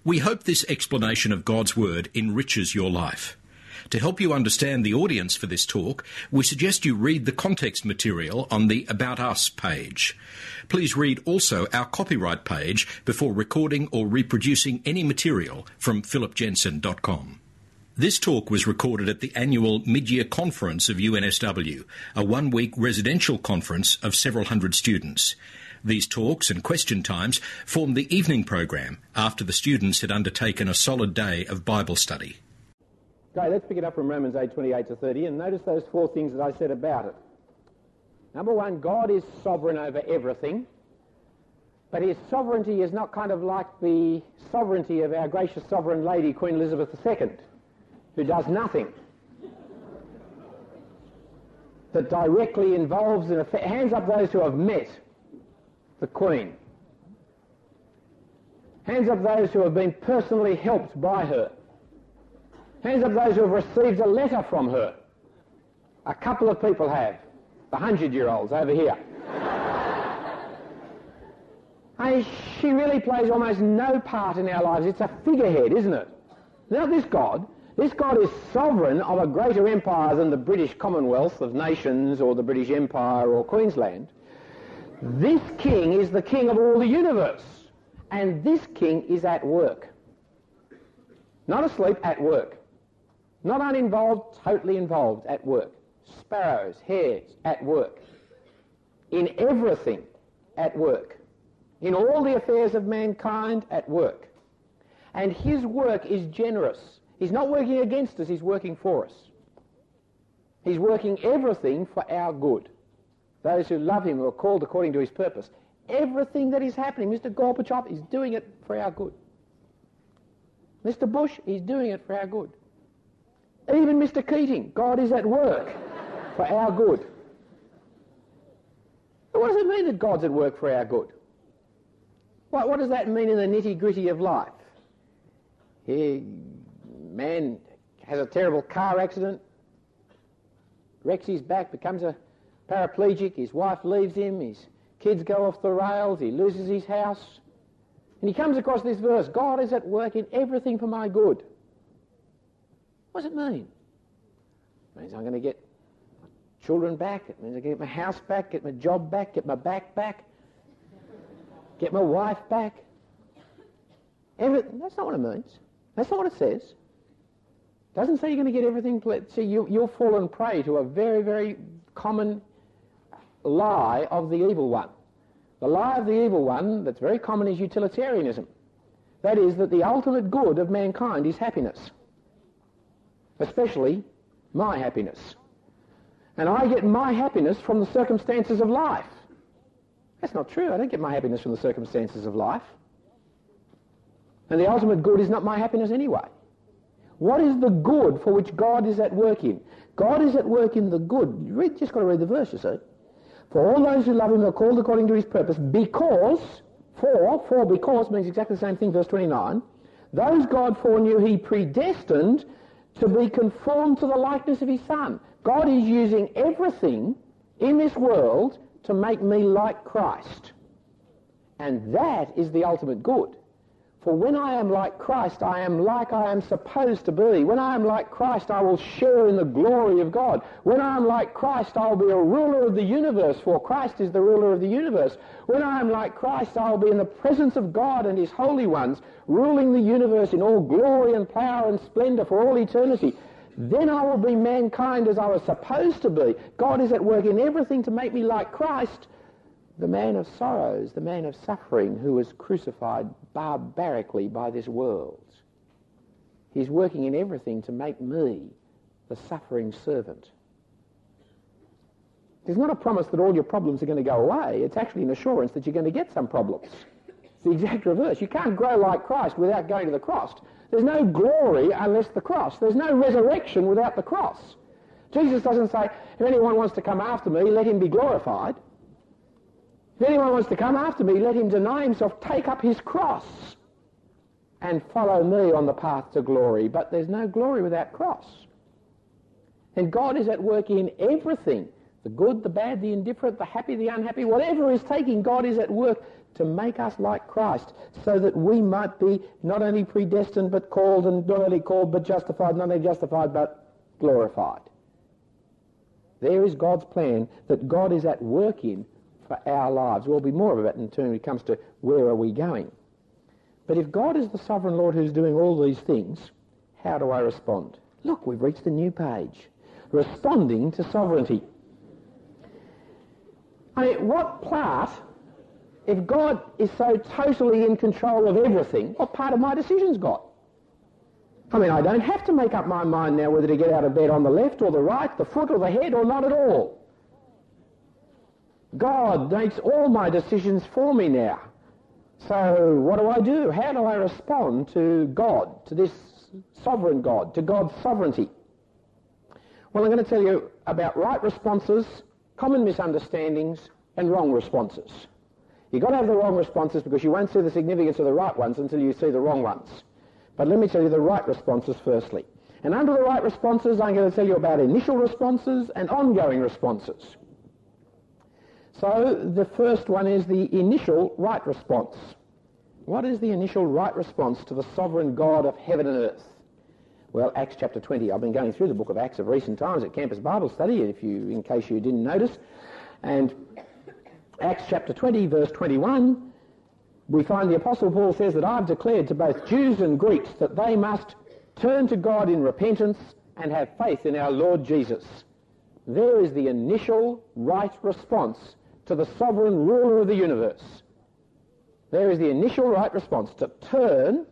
We hope this explanation of God's Word enriches your life. To help you understand the audience for this talk, we suggest you read the context material on the About Us page. Please read also our copyright page before recording or reproducing any material from philipjensen.com. This talk was recorded at the annual mid-year conference of UNSW, a one-week residential conference of several hundred students. These talks and question times formed the evening program after the students had undertaken a solid day of Bible study. Okay, let's pick it up from Romans 8:28 to 30 and notice those four things that I said about it. Number one, God is sovereign over everything, but his sovereignty is not kind of like the sovereignty of our gracious sovereign lady, Queen Elizabeth II, who does nothing. That directly involves and hands up those who have met the Queen. Hands up those who have been personally helped by her. Hands up those who have received a letter from her. A couple of people have. The 100-year-olds over here. Hey, she really plays almost no part in our lives. It's a figurehead, isn't it? Now this God is sovereign of a greater empire than the British Commonwealth of Nations or the British Empire or Queensland. This king is the king of all the universe. And this king is at work. Not asleep, at work. Not uninvolved, totally involved, at work. Sparrows, hares, at work. In everything, at work. In all the affairs of mankind, at work. And his work is generous. He's not working against us, he's working for us. He's working everything for our good. Those who love him are called according to his purpose. Everything that is happening, Mr. Gorbachev is doing it for our good. Mr. Bush, he's doing it for our good. Even Mr. Keating, God is at work for our good. What does it mean that God's at work for our good? What does that mean in the nitty-gritty of life? Man has a terrible car accident, wrecks his back, becomes a paraplegic, his wife leaves him, his kids go off the rails, he loses his house, and he comes across this verse, God is at work in everything for my good. What does it mean? It means I'm going to get children back, it means I'm going to get my house back, get my job back, get my back back, get my wife back. That's not what it means. That's not what it says. It doesn't say you're going to get everything. See, you'll fall and prey to a very, very common lie of the evil one. The lie of the evil one that's very common is utilitarianism. That is, that the ultimate good of mankind is happiness. Especially my happiness. And I get my happiness from the circumstances of life. That's not true. I don't get my happiness from the circumstances of life. And the ultimate good is not my happiness anyway. What is the good for which God is at work in? God is at work in the good. You just got to read the verse, you see. For all those who love him are called according to his purpose, because means exactly the same thing, verse 29. Those God foreknew he predestined to be conformed to the likeness of his Son. God is using everything in this world to make me like Christ. And that is the ultimate good. For when I am like Christ, I am like I am supposed to be. When I am like Christ, I will share in the glory of God. When I am like Christ, I will be a ruler of the universe, for Christ is the ruler of the universe. When I am like Christ, I will be in the presence of God and his holy ones, ruling the universe in all glory and power and splendor for all eternity. Then I will be mankind as I was supposed to be. God is at work in everything to make me like Christ, the man of sorrows, the man of suffering, who was crucified barbarically by this world. He's working in everything to make me the suffering servant. There's not a promise that all your problems are going to go away. It's actually an assurance that you're going to get some problems. It's the exact reverse. You can't grow like Christ without going to the cross. There's no glory unless the cross. There's no resurrection without the cross. Jesus doesn't say, if anyone wants to come after me, let him be glorified. If anyone wants to come after me, let him deny himself, take up his cross, and follow me on the path to glory. But there's no glory without cross. And God is at work in everything, the good, the bad, the indifferent, the happy, the unhappy, whatever is taking, God is at work to make us like Christ, so that we might be not only predestined but called, and not only called but justified, not only justified but glorified. There is God's plan that God is at work in for our lives. There'll be more of it in terms when it comes to where are we going. But if God is the sovereign Lord who's doing all these things, how do I respond? Look, we've reached a new page. Responding to sovereignty. I mean, what part, if God is so totally in control of everything, what part of my decision's got? I mean, I don't have to make up my mind now whether to get out of bed on the left or the right, the foot or the head, or not at all. God makes all my decisions for me now. So what do? How do I respond to God, to this sovereign God, to God's sovereignty? Well, I'm going to tell you about right responses, common misunderstandings, and wrong responses. You've got to have the wrong responses because you won't see the significance of the right ones until you see the wrong ones. But let me tell you the right responses firstly. And under the right responses, I'm going to tell you about initial responses and ongoing responses. So the first one is the initial right response. What is the initial right response to the sovereign God of heaven and earth? Well, Acts chapter 20. I've been going through the book of Acts of recent times at Campus Bible Study, in case you didn't notice. And Acts chapter 20, verse 21, we find the Apostle Paul says that I've declared to both Jews and Greeks that they must turn to God in repentance and have faith in our Lord Jesus. There is the initial right response to the sovereign ruler of the universe. There is the initial right response to turn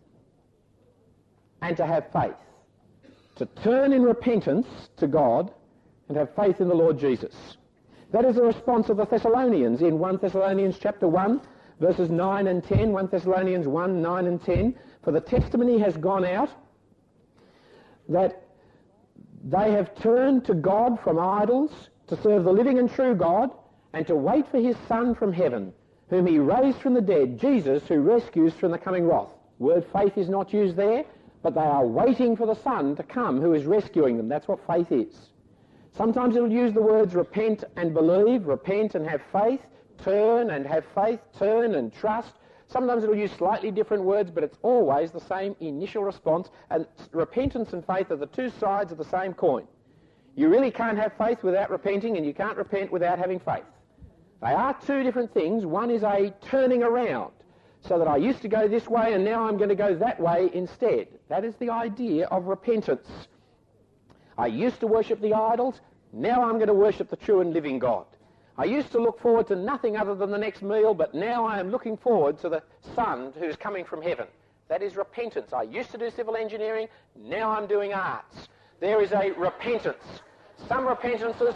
and to have faith. To turn in repentance to God and have faith in the Lord Jesus. That is the response of the Thessalonians in 1 Thessalonians chapter 1, verses 9 and 10, 1 Thessalonians 1, 9 and 10. For the testimony has gone out that they have turned to God from idols to serve the living and true God and to wait for his Son from heaven, whom he raised from the dead, Jesus, who rescues from the coming wrath. Word faith is not used there, but they are waiting for the Son to come who is rescuing them. That's what faith is. Sometimes it'll use the words repent and believe, repent and have faith, turn and have faith, turn and trust. Sometimes it'll use slightly different words, but it's always the same initial response, and repentance and faith are the two sides of the same coin. You really can't have faith without repenting, and you can't repent without having faith. They are two different things. One is a turning around, so that I used to go this way and now I'm going to go that way instead. That is the idea of repentance. I used to worship the idols, now I'm going to worship the true and living God. I used to look forward to nothing other than the next meal, but now I am looking forward to the Son who's coming from heaven. That is repentance. I used to do civil engineering, now I'm doing arts. There is a repentance. Some repentances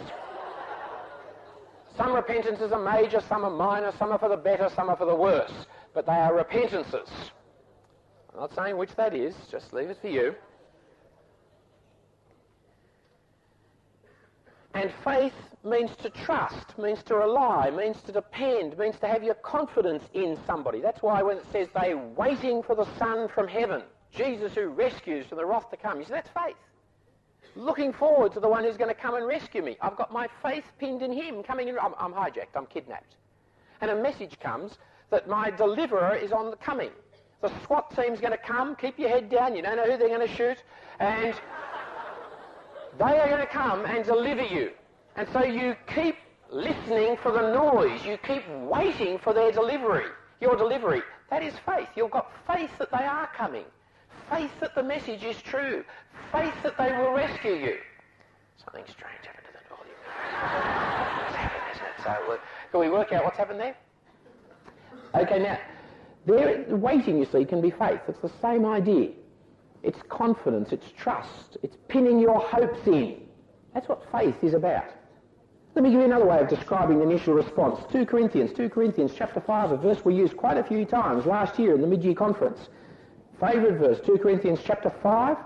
are major, some are minor, some are for the better, some are for the worse. But they are repentances. I'm not saying which that is, just leave it for you. And faith means to trust, means to rely, means to depend, means to have your confidence in somebody. That's why when it says they're waiting for the Son from heaven, Jesus who rescues from the wrath to come, you see, that's faith. Looking forward to the one who's going to come and rescue me. I've got my faith pinned in him coming in. I'm hijacked, I'm kidnapped. And a message comes that my deliverer is on the coming. The SWAT team's going to come, keep your head down, you don't know who they're going to shoot, and they are going to come and deliver you. And so you keep listening for the noise, you keep waiting for their delivery, your delivery. That is faith. You've got faith that they are coming. Faith that the message is true. Faith that they will rescue you. Something strange happened to the volume. What's happened, isn't it? So, can we work out what's happened there? Okay, now, waiting, you see, can be faith. It's the same idea. It's confidence, it's trust, it's pinning your hopes in. That's what faith is about. Let me give you another way of describing the initial response. 2 Corinthians chapter 5, a verse we used quite a few times last year in the mid-year conference. Favourite verse, 2 Corinthians chapter 5,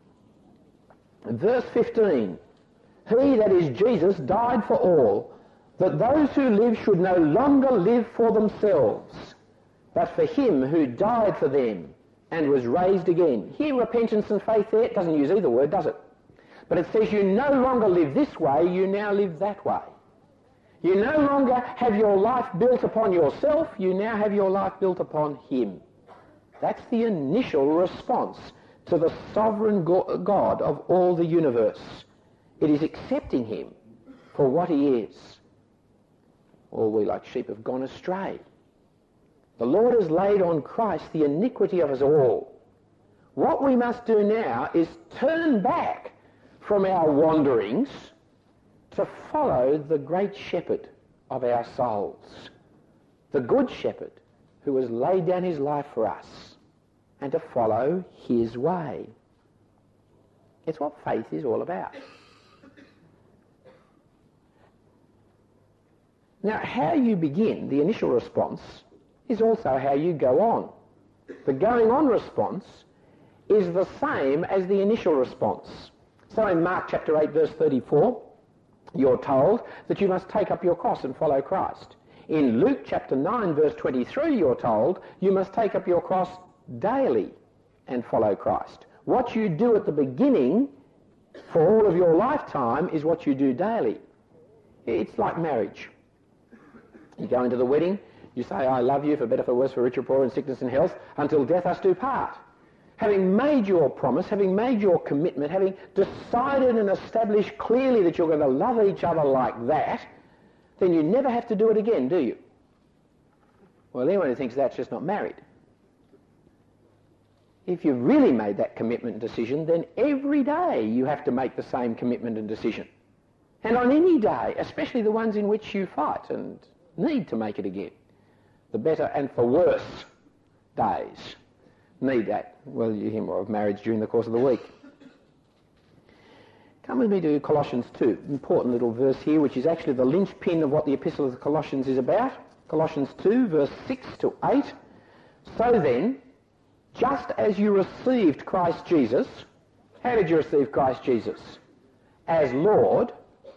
verse 15. He, that is Jesus, died for all, that those who live should no longer live for themselves, but for him who died for them and was raised again. Here, repentance and faith there, it doesn't use either word, does it? But it says you no longer live this way, you now live that way. You no longer have your life built upon yourself, you now have your life built upon him. That's the initial response to the sovereign God of all the universe. It is accepting him for what he is. All we like sheep have gone astray. The Lord has laid on Christ the iniquity of us all. What we must do now is turn back from our wanderings to follow the great shepherd of our souls, the good shepherd who has laid down his life for us, and to follow his way. It's what faith is all about. Now, how you begin, the initial response, is also how you go on. The going on response is the same as the initial response. So in Mark chapter 8 verse 34, you're told that you must take up your cross and follow Christ. In Luke chapter 9 verse 23, you're told you must take up your cross daily and follow Christ. What you do at the beginning for all of your lifetime is what you do daily. It's like marriage. You go into the wedding, you say, I love you for better, for worse, for richer, poor, in sickness and health, until death us do part. Having made your promise, having made your commitment, having decided and established clearly that you're going to love each other like that, then you never have to do it again, do you? Well, anyone who thinks that's just not married. If you've really made that commitment and decision, then every day you have to make the same commitment and decision. And on any day, especially the ones in which you fight and need to make it again. The better and for worse days need that. Well, you hear more of marriage during the course of the week. Come with me to Colossians 2, important little verse here, which is actually the linchpin of what the Epistle of Colossians is about. Colossians 2, verse 6 to 8. So then, just as you received Christ Jesus, how did you receive Christ Jesus? As Lord,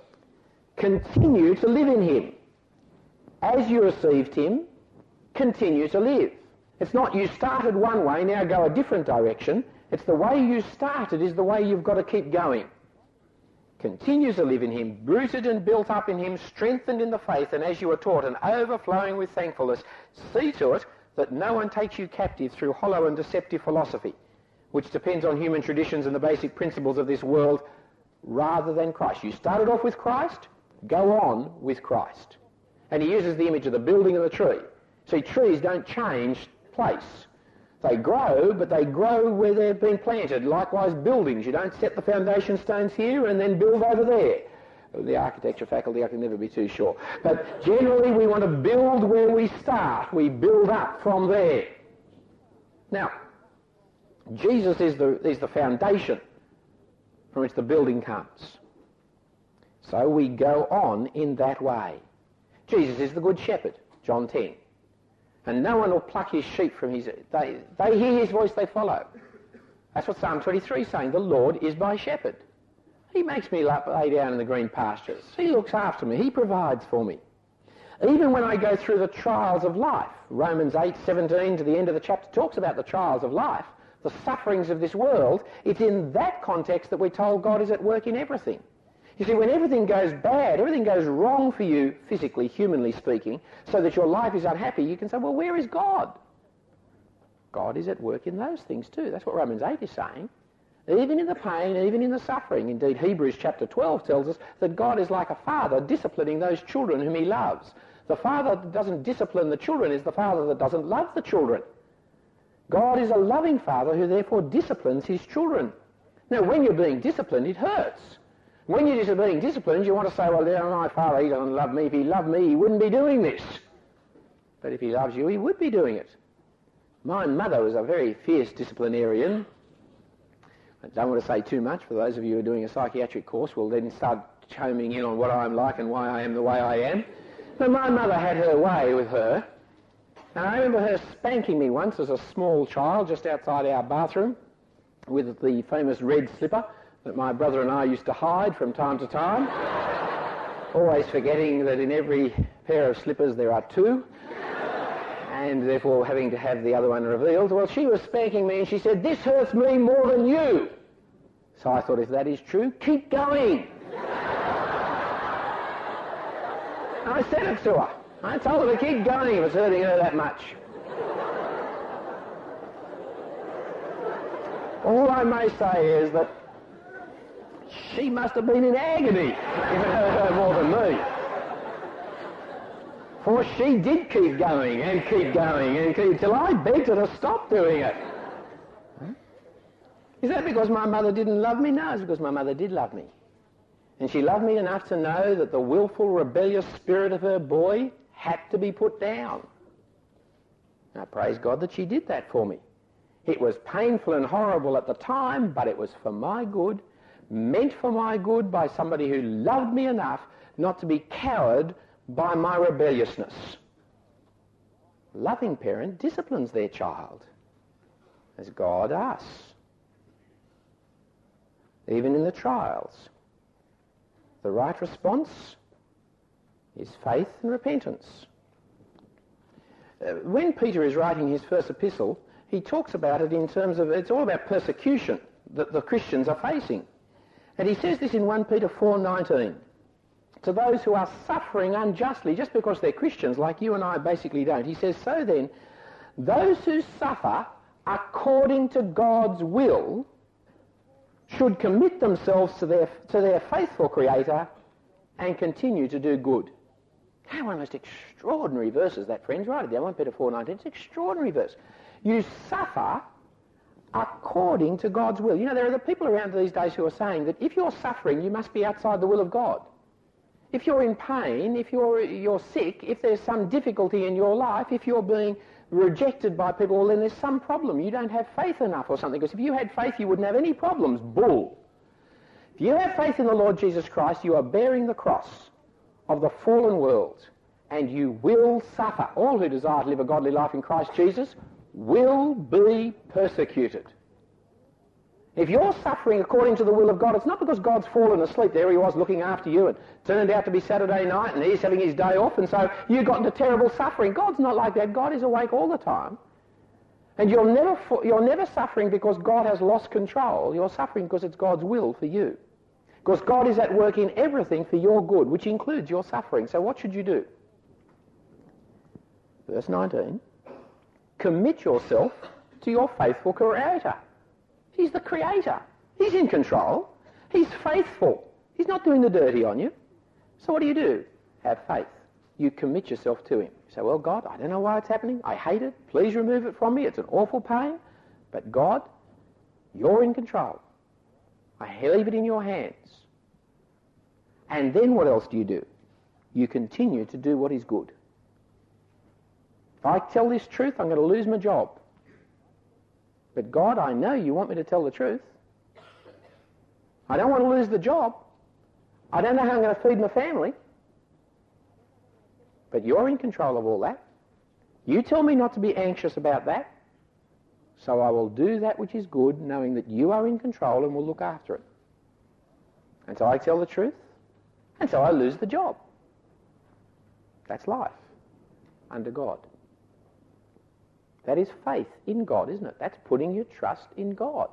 continue to live in him. As you received him, continue to live. It's not you started one way, now go a different direction. It's the way you started is the way you've got to keep going. Continue to live in him, rooted and built up in him, strengthened in the faith, and as you were taught, and overflowing with thankfulness. See to it that no one takes you captive through hollow and deceptive philosophy, which depends on human traditions and the basic principles of this world, rather than Christ. You started off with Christ, go on with Christ. And he uses the image of the building of the tree. See, trees don't change place. They grow, but they grow where they've been planted. Likewise, buildings. You don't set the foundation stones here and then build over there. The architecture faculty, I can never be too sure. But generally, we want to build where we start. We build up from there. Now, Jesus is the foundation from which the building comes. So we go on in that way. Jesus is the good shepherd, John 10. And no one will pluck his sheep from his... They hear his voice, they follow. That's what Psalm 23 is saying. The Lord is my shepherd. He makes me lay down in the green pastures. He looks after me. He provides for me. Even when I go through the trials of life, Romans 8:17 to the end of the chapter talks about the trials of life, the sufferings of this world. It's in that context that we're told God is at work in everything. You see, when everything goes bad, everything goes wrong for you, physically, humanly speaking, so that your life is unhappy, you can say, well, where is God? God is at work in those things too. That's what Romans 8 is saying. Even in the pain, even in the suffering. Indeed, Hebrews chapter 12 tells us that God is like a father disciplining those children whom he loves. The father that doesn't discipline the children is the father that doesn't love the children. God is a loving father who therefore disciplines his children. Now, when you're being disciplined, it hurts. When you're just being disciplined, you want to say, well, my father, he doesn't love me. If he loved me, he wouldn't be doing this. But if he loves you, he would be doing it. My mother was a very fierce disciplinarian. I don't want to say too much. For those of you who are doing a psychiatric course, will then start homing in on what I'm like and why I am the way I am. But my mother had her way with her. And I remember her spanking me once as a small child just outside our bathroom with the famous red slipper that my brother and I used to hide from time to time, always forgetting that in every pair of slippers there are two, and therefore having to have the other one revealed. Well, she was spanking me and she said, this hurts me more than you. So I thought, if that is true, keep going. I said it to her. I told her to keep going if it's hurting her that much. All I may say is that she must have been in agony if it hurt her more than me. For she did keep going and keep going and keep till I begged her to stop doing it. Is that because my mother didn't love me? No, it's because my mother did love me. And she loved me enough to know that the willful, rebellious spirit of her boy had to be put down. Now, praise God that she did that for me. It was painful and horrible at the time, but it was for my good, meant for my good by somebody who loved me enough not to be cowed by my rebelliousness. A loving parent disciplines their child, as God us, even in the trials. The right response is faith and repentance. When Peter is writing his first epistle, he talks about it in terms of, it's all about persecution that the Christians are facing. And he says this in 1 Peter 4:19. To those who are suffering unjustly, just because they're Christians, like you and I basically don't. He says, so then, those who suffer according to God's will should commit themselves to their faithful Creator and continue to do good. How one of the most extraordinary verses that, friends. Write it down, 1 Peter 4:19. It's an extraordinary verse. You suffer according to God's will. You know, there are the people around these days who are saying that if you're suffering, you must be outside the will of God. If you're in pain, if you're sick, if there's some difficulty in your life, if you're being rejected by people, well, then there's some problem. You don't have faith enough or something, because if you had faith, you wouldn't have any problems. Bull. If you have faith in the Lord Jesus Christ, you are bearing the cross of the fallen world, and you will suffer. All who desire to live a godly life in Christ Jesus will be persecuted. If you're suffering according to the will of God, it's not because God's fallen asleep. There he was looking after you, and turned out to be Saturday night, and he's having his day off, and so you got into terrible suffering. God's not like that. God is awake all the time. And you're never suffering because God has lost control. You're suffering because it's God's will for you. Because God is at work in everything for your good, which includes your suffering. So what should you do? Verse 19. Commit yourself to your faithful Creator. He's the Creator. He's in control. He's faithful. He's not doing the dirty on you. So what do? Have faith. You commit yourself to him. You say, well, God, I don't know why it's happening. I hate it. Please remove it from me. It's an awful pain. But God, you're in control. I leave it in your hands. And then what else do? You continue to do what is good. If I tell this truth, I'm going to lose my job. But God, I know you want me to tell the truth. I don't want to lose the job. I don't know how I'm going to feed my family. But you're in control of all that. You tell me not to be anxious about that. So I will do that which is good, knowing that you are in control and will look after it. And so I tell the truth. And so I lose the job. That's life under God. That is faith in God, isn't it? That's putting your trust in God.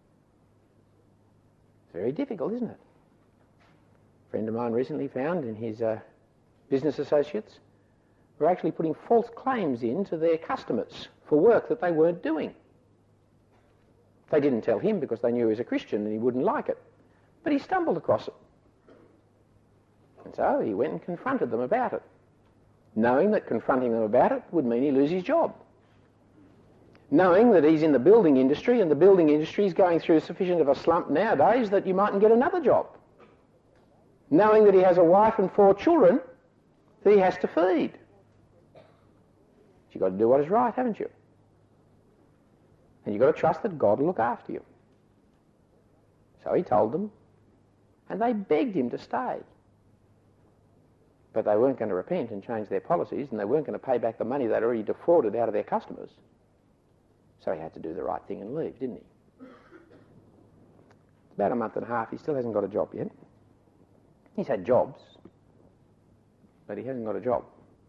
It's very difficult, isn't it? A friend of mine recently found in his business associates were actually putting false claims in to their customers for work that they weren't doing. They didn't tell him because they knew he was a Christian and he wouldn't like it. But he stumbled across it. And so he went and confronted them about it, knowing that confronting them about it would mean he'd lose his job. Knowing that he's in the building industry, and the building industry is going through sufficient of a slump nowadays that you mightn't get another job. Knowing that he has a wife and 4 children that he has to feed. You've got to do what is right, haven't you? And you've got to trust that God will look after you. So he told them, and they begged him to stay. But they weren't going to repent and change their policies, and they weren't going to pay back the money they'd already defrauded out of their customers. So he had to do the right thing and leave, didn't he? It's about a month and a half. He still hasn't got a job yet. He's had jobs, but he hasn't got a job.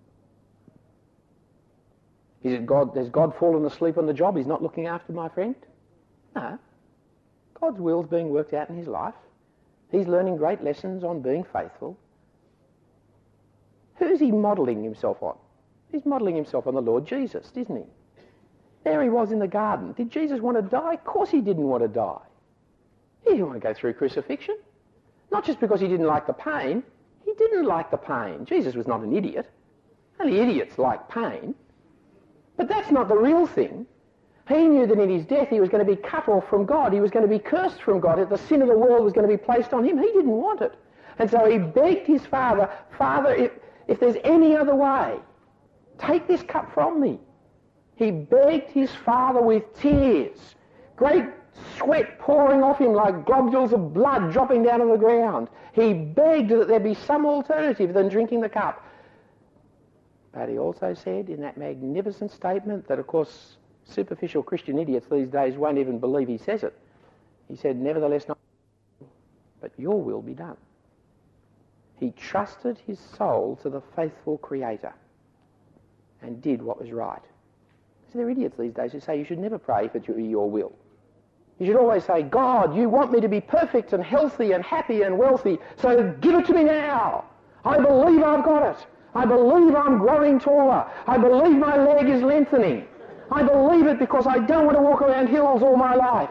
Has God fallen asleep on the job? He's not looking after my friend? No. God's will's being worked out in his life. He's learning great lessons on being faithful. Who's he modelling himself on? He's modelling himself on the Lord Jesus, isn't he? There he was in the garden. Did Jesus want to die? Of course he didn't want to die. He didn't want to go through crucifixion. Not just because he didn't like the pain. He didn't like the pain. Jesus was not an idiot. Only idiots like pain. But that's not the real thing. He knew that in his death he was going to be cut off from God. He was going to be cursed from God. That the sin of the world was going to be placed on him. He didn't want it. And so he begged his Father, Father, if there's any other way, take this cup from me. He begged his Father with tears, great sweat pouring off him like globules of blood dropping down on the ground. He begged that there be some alternative than drinking the cup. But he also said in that magnificent statement that, of course, superficial Christian idiots these days won't even believe he says it. He said, nevertheless, not but your will be done. He trusted his soul to the faithful Creator and did what was right. So there are idiots these days who say you should never pray for your will. You should always say, God, you want me to be perfect and healthy and happy and wealthy, so give it to me now. I believe I've got it. I believe I'm growing taller. I believe my leg is lengthening. I believe it because I don't want to walk around hills all my life.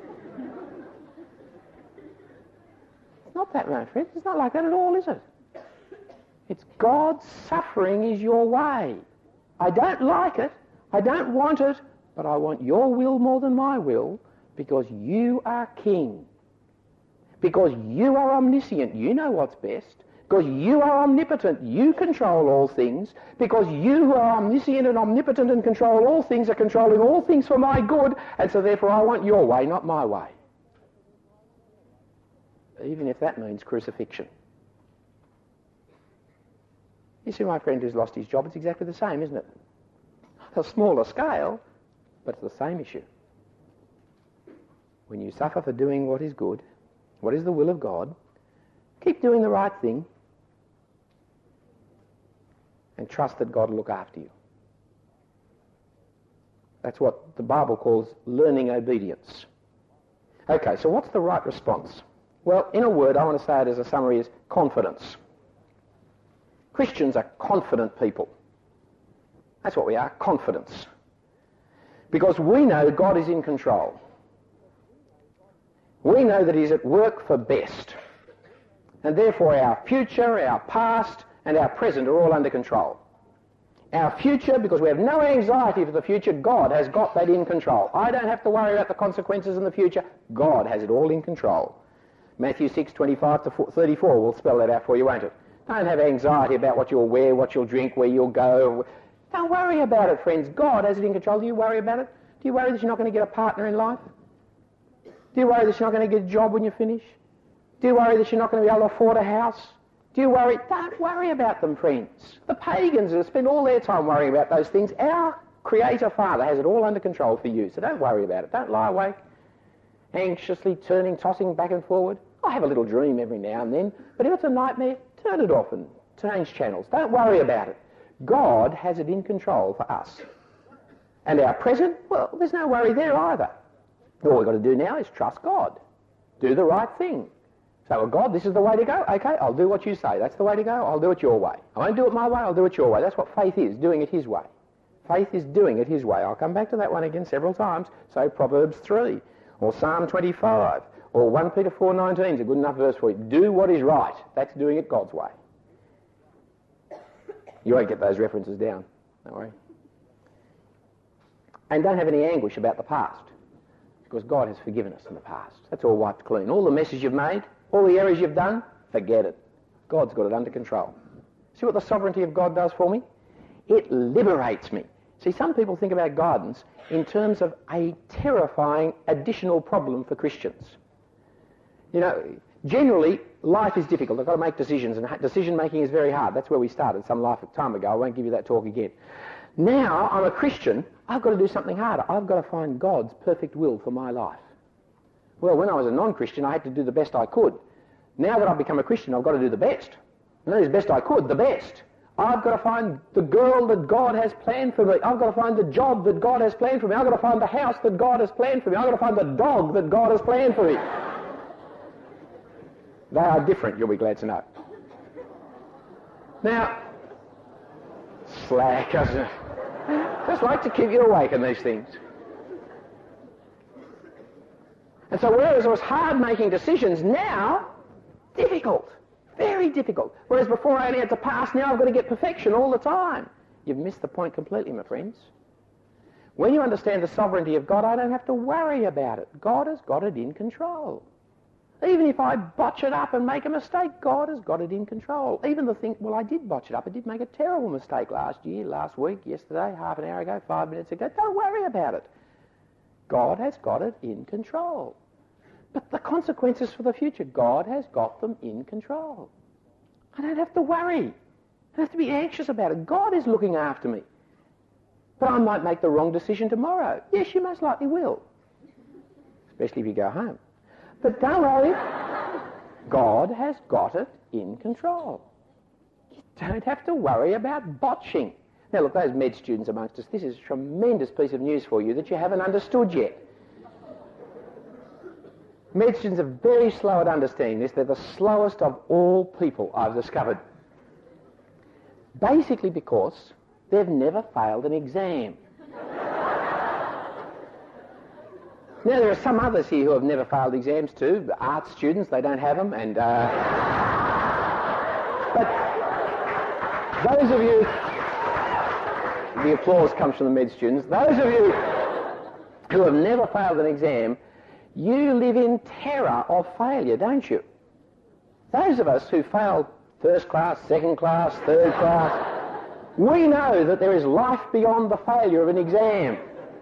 It's not that, my friends. It's not like that at all, is it? It's God's suffering is your way. I don't like it. I don't want it. But I want your will more than my will because you are king. Because you are omniscient. You know what's best. Because you are omnipotent, you control all things. Because you who are omniscient and omnipotent and control all things are controlling all things for my good, and so therefore I want your way, not my way. Even if that means crucifixion. You see my friend who's lost his job, it's exactly the same, isn't it? A smaller scale, but it's the same issue. When you suffer for doing what is good, what is the will of God, keep doing the right thing, and trust that God will look after you. That's what the Bible calls learning obedience. Okay, so what's the right response? Well, in a word, I want to say it as a summary, is confidence. Christians are confident people. That's what we are, confidence. Because we know God is in control. We know that he's at work for best. And therefore our future, our past, and our present are all under control. Our future, because we have no anxiety for the future, God has got that in control. I don't have to worry about the consequences in the future. God has it all in control. Matthew 6:25 to 34 will spell that out for you, won't it? Don't have anxiety about what you'll wear, what you'll drink, where you'll go. Don't worry about it, friends. God has it in control. Do you worry about it? Do you worry that you're not going to get a partner in life? Do you worry that you're not going to get a job when you finish? Do you worry that you're not going to be able to afford a house? Do you worry? Don't worry about them, friends. The pagans who spend all their time worrying about those things, our Creator Father has it all under control for you, so don't worry about it. Don't lie awake, anxiously turning, tossing back and forward. I have a little dream every now and then, but if it's a nightmare, turn it off and change channels. Don't worry about it. God has it in control for us. And our present, well, there's no worry there either. All we've got to do now is trust God. Do the right thing. So, well, God, this is the way to go. Okay, I'll do what you say. That's the way to go. I'll do it your way. I won't do it my way. I'll do it your way. That's what faith is, doing it his way. Faith is doing it his way. I'll come back to that one again several times. So Proverbs 3 or Psalm 25 or 1 Peter 4:19 is a good enough verse for you. Do what is right. That's doing it God's way. You won't get those references down. Don't worry. And don't have any anguish about the past, because God has forgiven us in the past. That's all wiped clean. All the messes you've made, all the errors you've done, forget it. God's got it under control. See what the sovereignty of God does for me? It liberates me. See, some people think about guidance in terms of a terrifying additional problem for Christians. You know, generally, life is difficult. I've got to make decisions, and decision-making is very hard. That's where we started some time ago. I won't give you that talk again. Now, I'm a Christian. I've got to do something harder. I've got to find God's perfect will for my life. Well, when I was a non-Christian, I had to do the best I could. Now that I've become a Christian, I've got to do the best. Not as best I could, the best. I've got to find the girl that God has planned for me. I've got to find the job that God has planned for me. I've got to find the house that God has planned for me. I've got to find the dog that God has planned for me. They are different, you'll be glad to know. Now, slack, doesn't it? Just like to keep you awake in these things. And so whereas it was hard making decisions, now, difficult. Very difficult. Whereas before I only had to pass, now I've got to get perfection all the time. You've missed the point completely, my friends. When you understand the sovereignty of God, I don't have to worry about it. God has got it in control. Even if I botch it up and make a mistake, God has got it in control. Even the thing, well, I did botch it up. I did make a terrible mistake last year, last week, yesterday, half an hour ago, 5 minutes ago. Don't worry about it. God has got it in control. But the consequences for the future, God has got them in control. I don't have to worry. I don't have to be anxious about it. God is looking after me. But I might make the wrong decision tomorrow. Yes, you most likely will. Especially if you go home. But don't worry. God has got it in control. You don't have to worry about botching. Now look, those med students amongst us, this is a tremendous piece of news for you that you haven't understood yet. Med students are very slow at understanding this. They're the slowest of all people I've discovered. Basically because they've never failed an exam. Now, there are some others here who have never failed exams too. Art students, they don't have them. And but those of you, the applause comes from the med students, those of you who have never failed an exam, you live in terror of failure, don't you? Those of us who failed first class, second class, third class, we know that there is life beyond the failure of an exam.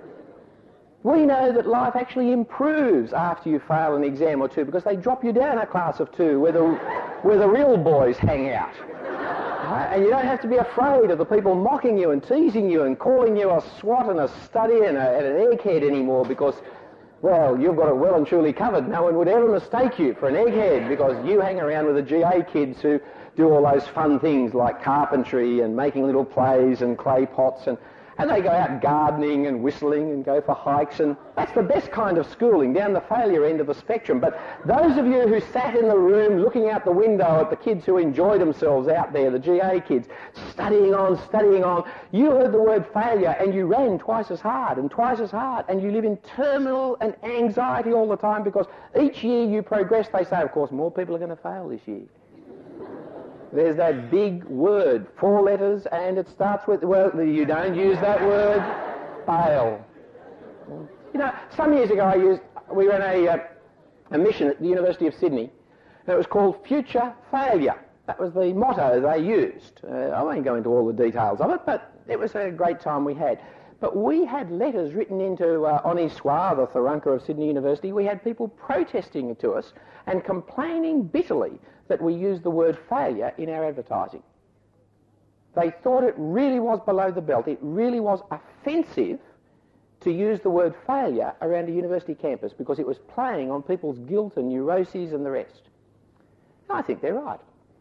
We know that life actually improves after you fail an exam or two because they drop you down a class of two where the real boys hang out. Right? And you don't have to be afraid of the people mocking you and teasing you and calling you a swot and a studdy and an egghead anymore because, well, you've got it well and truly covered. No one would ever mistake you for an egghead because you hang around with the GA kids who do all those fun things like carpentry and making little plays and clay pots and they go out gardening and whistling and go for hikes, and that's the best kind of schooling, down the failure end of the spectrum. But those of you who sat in the room looking out the window at the kids who enjoy themselves out there, the GA kids, studying on, you heard the word failure and you ran twice as hard, and you live in turmoil and anxiety all the time because each year you progress, they say, of course, more people are going to fail this year. There's that big word, 4 letters, and it starts with, well, you don't use that word, fail. You know, some years ago we ran a mission at the University of Sydney, and it was called Future Failure. That was the motto they used. I won't go into all the details of it, but it was a great time we had. But we had letters written into Oniswa, the Tharunka of Sydney University. We had people protesting to us and complaining bitterly that we used the word failure in our advertising. They thought it really was below the belt. It really was offensive to use the word failure around a university campus because it was playing on people's guilt and neuroses and the rest. I think they're right.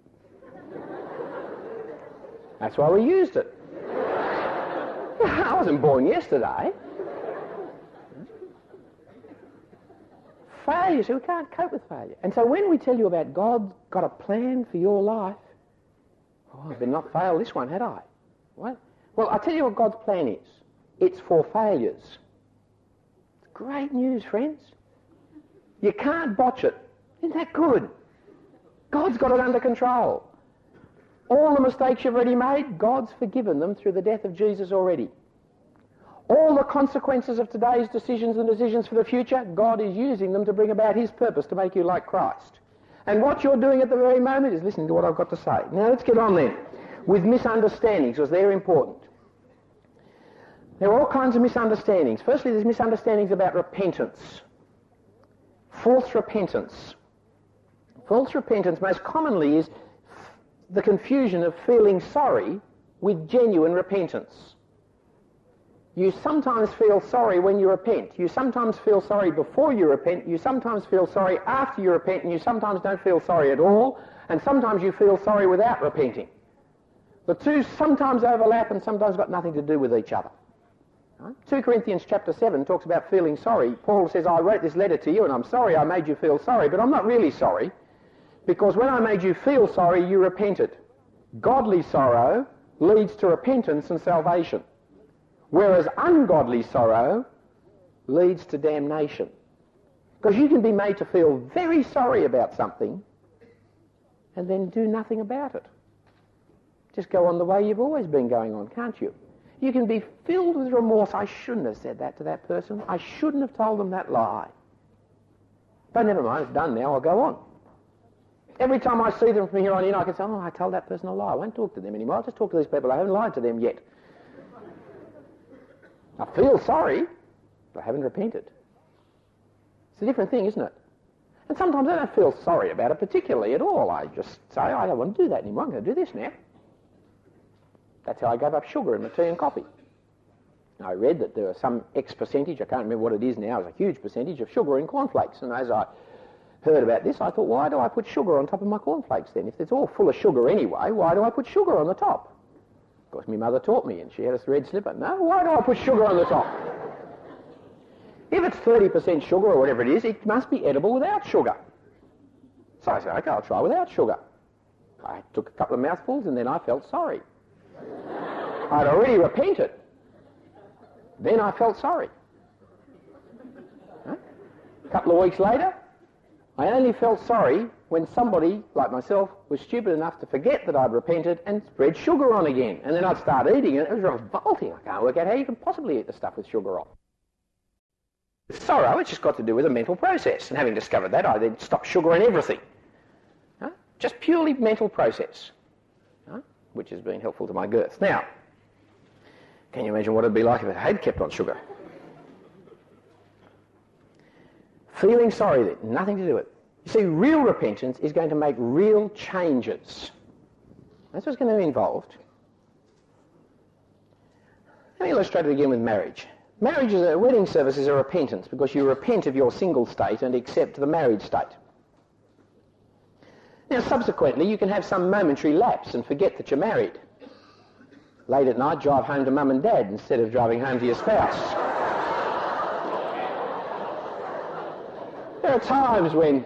That's why we used it. I wasn't born yesterday. Failure, so we can't cope with failure. And so when we tell you about God's got a plan for your life, oh, I've been not failed this one, had I? What? Well, I'll tell you what God's plan is. It's for failures. It's great news, friends. You can't botch it. Isn't that good? God's got it under control. All the mistakes you've already made, God's forgiven them through the death of Jesus already. All the consequences of today's decisions and decisions for the future, God is using them to bring about his purpose to make you like Christ. And what you're doing at the very moment is listening to what I've got to say. Now let's get on then with misunderstandings, because they're important. There are all kinds of misunderstandings. Firstly, there's misunderstandings about repentance. False repentance. False repentance most commonly is the confusion of feeling sorry with genuine repentance. You sometimes feel sorry when you repent. You sometimes feel sorry before you repent. You sometimes feel sorry after you repent, and you sometimes don't feel sorry at all, and sometimes you feel sorry without repenting. The two sometimes overlap and sometimes got nothing to do with each other. Right? 2 Corinthians chapter 7 talks about feeling sorry. Paul says, I wrote this letter to you and I'm sorry I made you feel sorry, but I'm not really sorry, because when I made you feel sorry, you repented. Godly sorrow leads to repentance and salvation, whereas ungodly sorrow leads to damnation. Because you can be made to feel very sorry about something and then do nothing about it. Just go on the way you've always been going on, can't you? You can be filled with remorse. I shouldn't have said that to that person. I shouldn't have told them that lie. But never mind, it's done now, I'll go on. Every time I see them from here on in, I can say, oh, I told that person a lie. I won't talk to them anymore. I'll just talk to these people. I haven't lied to them yet. I feel sorry, but I haven't repented. It's a different thing, isn't it? And sometimes I don't feel sorry about it particularly at all. I just say, I don't want to do that anymore. I'm going to do this now. That's how I gave up sugar in my tea and coffee. I read that there was some X percentage, I can't remember what it is now, it's a huge percentage of sugar in cornflakes. And as I heard about this, I thought, why do I put sugar on top of my cornflakes then? If it's all full of sugar anyway, why do I put sugar on the top? Of course, my mother taught me, and she had a red slipper. No, why do I put sugar on the top? If it's 30% sugar or whatever it is, it must be edible without sugar. So I said, okay, I'll try without sugar. I took a couple of mouthfuls and then I felt sorry. I'd already repented. Then I felt sorry. Huh? A couple of weeks later, I only felt sorry when somebody, like myself, was stupid enough to forget that I'd repented and spread sugar on again. And then I'd start eating it. It was revolting. I can't work out how you can possibly eat the stuff with sugar on. With sorrow, it's just got to do with a mental process. And having discovered that, I then stopped sugar in everything. Huh? Just purely mental process, which has been helpful to my girth. Now, can you imagine what it'd be like if it had kept on sugar? Feeling sorry then, nothing to do with it. You see, real repentance is going to make real changes. That's what's going to be involved. Let me illustrate it again with marriage. Marriage is a wedding service is a repentance because you repent of your single state and accept the married state. Now, subsequently, you can have some momentary lapse and forget that you're married. Late at night, drive home to mum and dad instead of driving home to your spouse. There are times when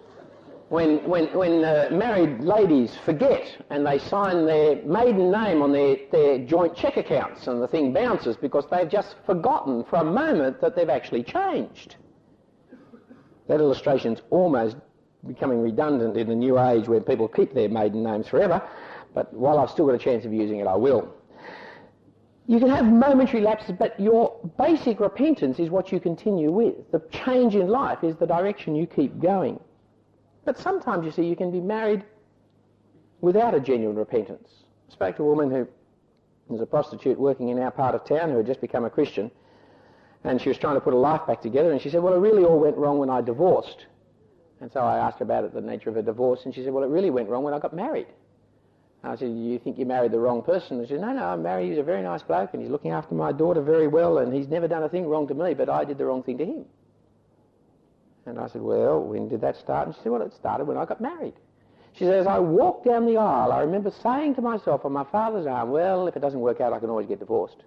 married ladies forget and they sign their maiden name on their joint check accounts and the thing bounces because they've just forgotten for a moment that they've actually changed. That illustration's almost becoming redundant in the new age where people keep their maiden names forever, but while I've still got a chance of using it, I will. You can have momentary lapses, but your basic repentance is what you continue with. The change in life is the direction you keep going. But sometimes, you see, you can be married without a genuine repentance. I spoke to a woman who was a prostitute working in our part of town who had just become a Christian, and she was trying to put her life back together, and she said, well, it really all went wrong when I divorced. And so I asked her about it, the nature of her divorce, and she said, well, it really went wrong when I got married. I said, you think you married the wrong person? And she said, no, I'm married, he's a very nice bloke, and he's looking after my daughter very well, and he's never done a thing wrong to me, but I did the wrong thing to him. And I said, well, when did that start? And she said, well, it started when I got married. She said, as I walked down the aisle, I remember saying to myself on my father's arm, well, if it doesn't work out, I can always get divorced.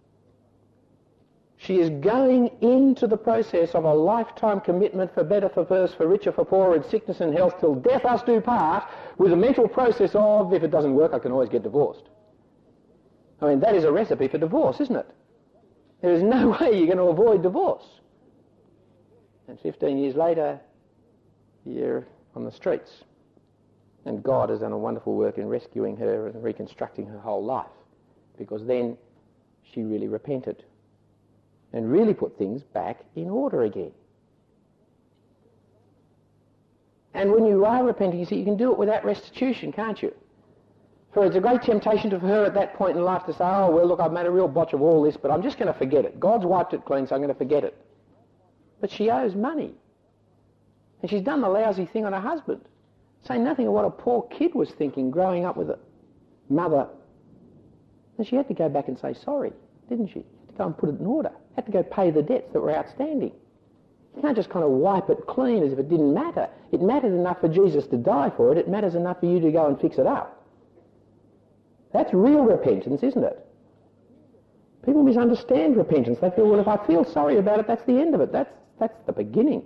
She is going into the process of a lifetime commitment for better, for worse, for richer, for poorer, in sickness and health, till death us do part, with a mental process of, if it doesn't work, I can always get divorced. I mean, that is a recipe for divorce, isn't it? There is no way you're going to avoid divorce. And 15 years later, you're on the streets. And God has done a wonderful work in rescuing her and reconstructing her whole life, because then she really repented and really put things back in order again. And when you are repenting, you see, you can do it without restitution, can't you? For it's a great temptation for her at that point in life to say, oh, well, look, I've made a real botch of all this, but I'm just going to forget it. God's wiped it clean, so I'm going to forget it. But she owes money. And she's done the lousy thing on her husband. Saying nothing of what a poor kid was thinking growing up with a mother. And she had to go back and say sorry, didn't she? Had to go and put it in order. Had to go pay the debts that were outstanding. You can't just kind of wipe it clean as if it didn't matter. It mattered enough for Jesus to die for it. It matters enough for you to go and fix it up. That's real repentance, isn't it? People misunderstand repentance. They feel, well, if I feel sorry about it, that's the end of it. That's the beginning.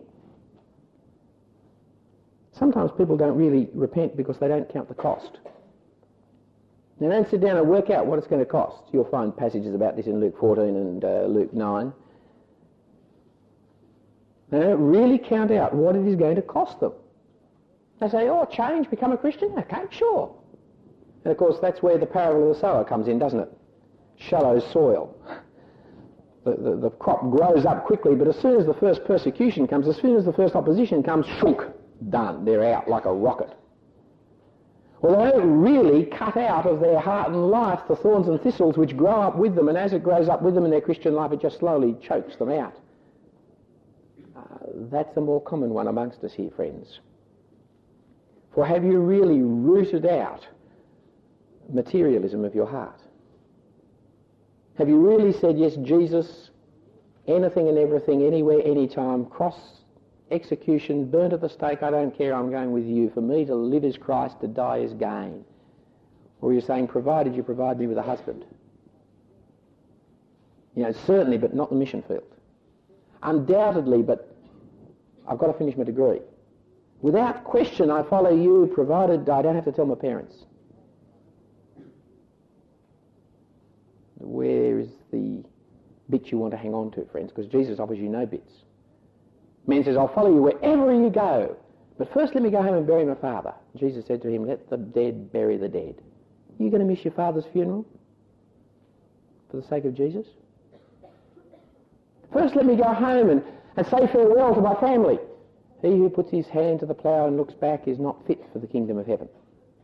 Sometimes people don't really repent because they don't count the cost. Now don't sit down and work out what it's going to cost. You'll find passages about this in Luke 14 and Luke 9. They don't really count out what it is going to cost them. They say, oh, change, become a Christian? Okay, sure. And of course that's where the parable of the sower comes in, doesn't it? Shallow soil. The crop grows up quickly, but as soon as the first persecution comes, as soon as the first opposition comes, shunk, done. They're out like a rocket. Well, they don't really cut out of their heart and life the thorns and thistles which grow up with them, and as it grows up with them in their Christian life, it just slowly chokes them out. That's a more common one amongst us here, friends. For have you really rooted out materialism of your heart? Have you really said, yes, Jesus, anything and everything, anywhere, anytime, cross, execution, burnt at the stake, I don't care, I'm going with you. For me to live is Christ, to die is gain. Or you're saying, provided you provide me with a husband. You know, certainly, but not the mission field. Undoubtedly, but I've got to finish my degree. Without question, I follow you, provided I don't have to tell my parents. Where is the bit you want to hang on to, friends? Because Jesus offers you no bits. Man says, I'll follow you wherever you go. But first let me go home and bury my father. Jesus said to him, let the dead bury the dead. Are you going to miss your father's funeral for the sake of Jesus? First let me go home and say farewell to my family. He who puts his hand to the plough and looks back is not fit for the kingdom of heaven.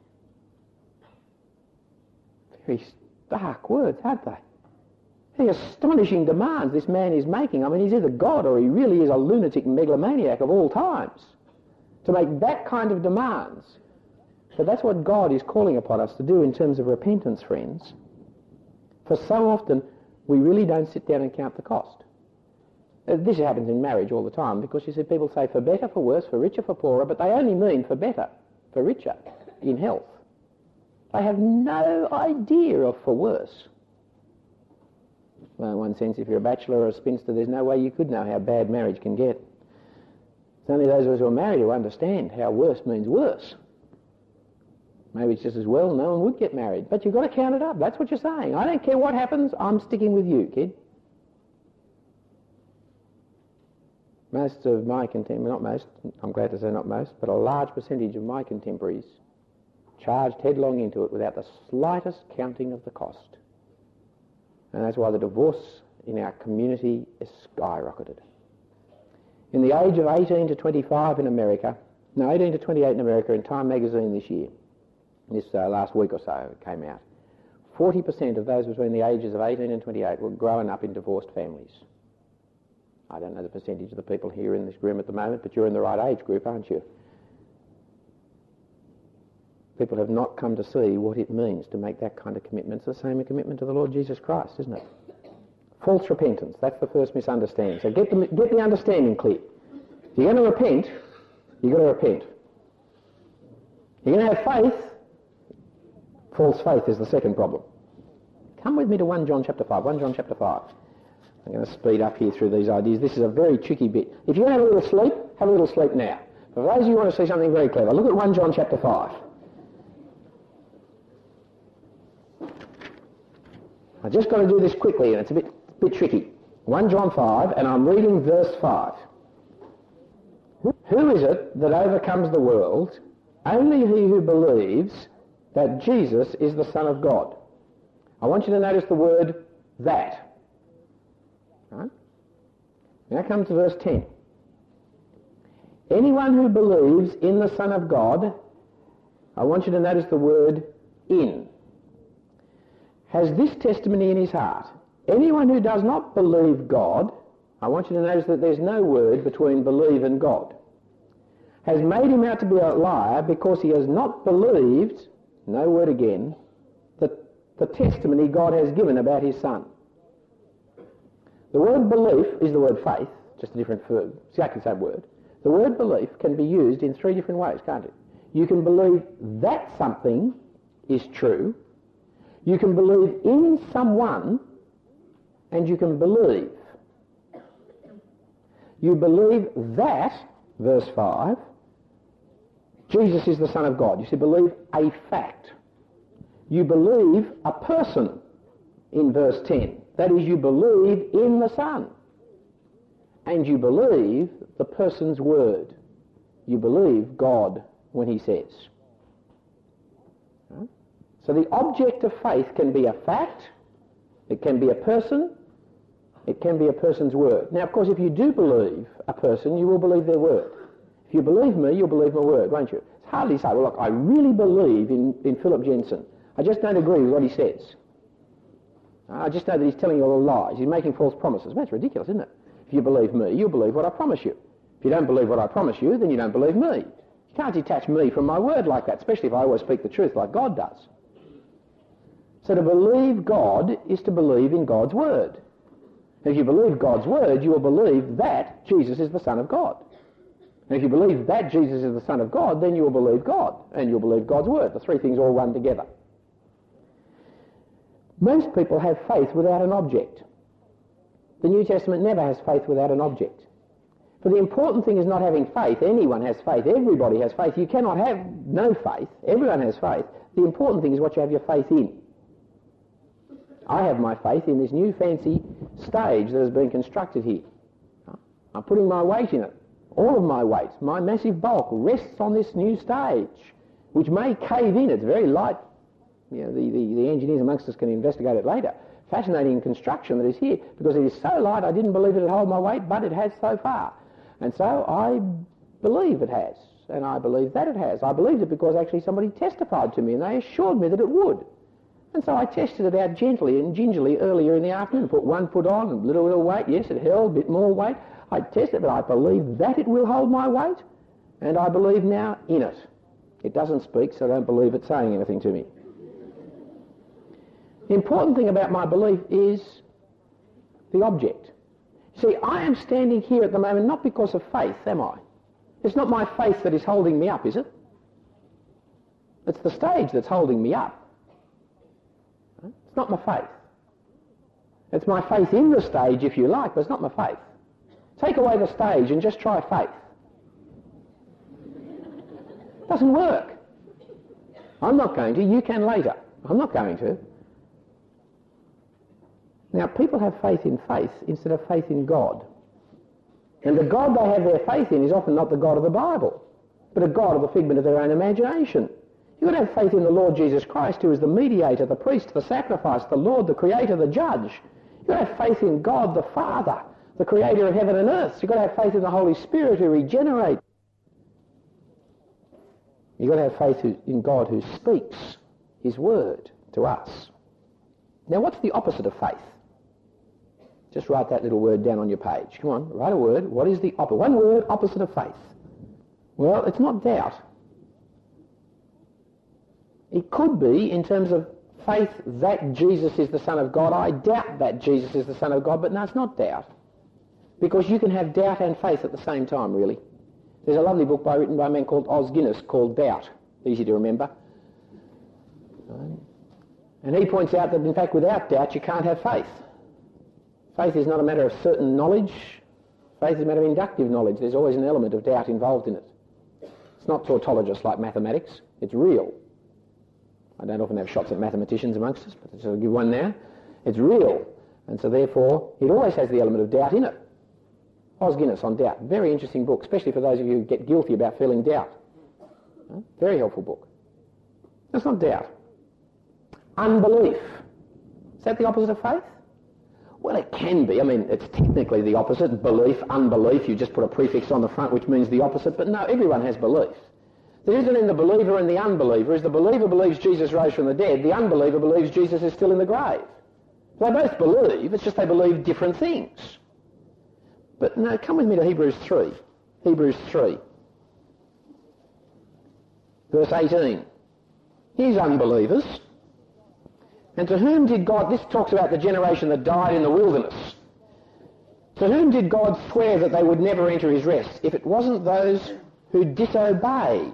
Very stark words, aren't they? The astonishing demands this man is making. I mean, he's either God or he really is a lunatic megalomaniac of all times to make that kind of demands. But that's what God is calling upon us to do in terms of repentance, friends. For so often, we really don't sit down and count the cost. This happens in marriage all the time because you see people say for better, for worse, for richer, for poorer, but they only mean for better, for richer, in health. They have no idea of for worse. Well, in one sense, if you're a bachelor or a spinster, there's no way you could know how bad marriage can get. It's only those of us who are married who understand how worse means worse. Maybe it's just as well no one would get married, but you've got to count it up. That's what you're saying. I don't care what happens, I'm sticking with you, kid. Most of my contemporaries, not most, I'm glad to say not most, but a large percentage of my contemporaries charged headlong into it without the slightest counting of the cost. And that's why the divorce in our community is skyrocketed. In the age of 18 to 25 in America, 18 to 28 in America, in Time magazine this year, this last week or so it came out, 40% of those between the ages of 18 and 28 were growing up in divorced families. I don't know the percentage of the people here in this room at the moment, but you're in the right age group, aren't you? People have not come to see what it means to make that kind of commitment. It's the same commitment to the Lord Jesus Christ, isn't it? False repentance, that's the first misunderstanding. So get the understanding clear. If you're going to repent, you've got to repent. You're going to have faith. False faith is the second problem. Come with me to 1 John chapter 5. 1 John chapter 5. I'm going to speed up here through these ideas. This is a very tricky bit. If you're going to have a little sleep, have a little sleep now. For those of you who want to see something very clever, look at 1 John chapter 5. I've just got to do this quickly, and it's a bit tricky. 1 John 5, and I'm reading verse 5. Who is it that overcomes the world? Only he who believes that Jesus is the Son of God. I want you to notice the word that. Right? Now come to verse 10. Anyone who believes in the Son of God, I want you to notice the word in, has this testimony in his heart. Anyone who does not believe God, I want you to notice that there's no word between believe and God, has made him out to be a liar because he has not believed, no word again, the testimony God has given about his Son. The word belief is the word faith, just a different verb, exactly the same word. The word belief can be used in three different ways, can't it? You can believe that something is true, you can believe in someone, and you can believe. You believe that, verse 5, Jesus is the Son of God. You see, believe a fact. You believe a person in verse 10. That is, you believe in the Son. And you believe the person's word. You believe God when he says. So the object of faith can be a fact, it can be a person, it can be a person's word. Now, of course, if you do believe a person, you will believe their word. If you believe me, you'll believe my word, won't you? It's hardly say, well, look, I really believe in Philip Jensen. I just don't agree with what he says. I just know that he's telling you all the lies. He's making false promises. Well, that's ridiculous, isn't it? If you believe me, you'll believe what I promise you. If you don't believe what I promise you, then you don't believe me. You can't detach me from my word like that, especially if I always speak the truth like God does. So to believe God is to believe in God's word. If you believe God's word, you will believe that Jesus is the Son of God. And if you believe that Jesus is the Son of God, then you will believe God, and you'll believe God's word. The three things all run together. Most people have faith without an object. The New Testament never has faith without an object. For the important thing is not having faith. Anyone has faith. Everybody has faith. You cannot have no faith. Everyone has faith. The important thing is what you have your faith in. I have my faith in this new fancy stage that has been constructed here. I'm putting my weight in it. All of my weight, my massive bulk, rests on this new stage, which may cave in. It's very light. You know, the engineers amongst us can investigate it later. Fascinating construction that is here, because it is so light I didn't believe it would hold my weight, but it has so far. And so I believe it has, and I believe that it has. I believed it because actually somebody testified to me and they assured me that it would. And so I tested it out gently and gingerly earlier in the afternoon, put one foot on, a little weight. Yes, it held a bit more weight. I tested it, but I believe that it will hold my weight, and I believe now in it. It doesn't speak, so I don't believe it saying anything to me. The important thing about my belief is the object. See, I am standing here at the moment not because of faith, am I? It's not my faith that is holding me up, is it? It's the stage that's holding me up. It's not my faith. It's my faith in the stage, if you like, but it's not my faith. Take away the stage and just try faith. It doesn't work. I'm not going to. You can later. I'm not going to. Now, people have faith in faith instead of faith in God. And the God they have their faith in is often not the God of the Bible, but a God of the figment of their own imagination. You've got to have faith in the Lord Jesus Christ, who is the mediator, the priest, the sacrifice, the Lord, the creator, the judge. You've got to have faith in God the Father, the creator of heaven and earth. You've got to have faith in the Holy Spirit who regenerates. You've got to have faith in God who speaks his word to us. Now, what's the opposite of faith? Just write that little word down on your page. Come on, write a word. What is the opposite? One word, opposite of faith. Well, it's not doubt. It could be in terms of faith that Jesus is the Son of God. I doubt that Jesus is the Son of God, but no, it's not doubt. Because you can have doubt and faith at the same time, really. There's a lovely book written by a man called Os Guinness called Doubt. Easy to remember. And he points out that, in fact, without doubt, you can't have faith. Faith is not a matter of certain knowledge. Faith is a matter of inductive knowledge. There's always an element of doubt involved in it. It's not tautologist like mathematics. It's real. I don't often have shots at mathematicians amongst us, but I'll give one now. It's real. And so therefore, it always has the element of doubt in it. Os Guinness on doubt. Very interesting book, especially for those of you who get guilty about feeling doubt. Very helpful book. That's not doubt. Unbelief. Is that the opposite of faith? Well, it can be. I mean, it's technically the opposite. Belief, unbelief. You just put a prefix on the front which means the opposite. But no, everyone has belief. The difference in the believer and the unbeliever is the believer believes Jesus rose from the dead. The unbeliever believes Jesus is still in the grave. They both believe. It's just they believe different things. But no, come with me to Hebrews 3. Hebrews 3. Verse 18. Here's unbelievers. And to whom did God, this talks about the generation that died in the wilderness. To whom did God swear that they would never enter his rest, if it wasn't those who disobeyed?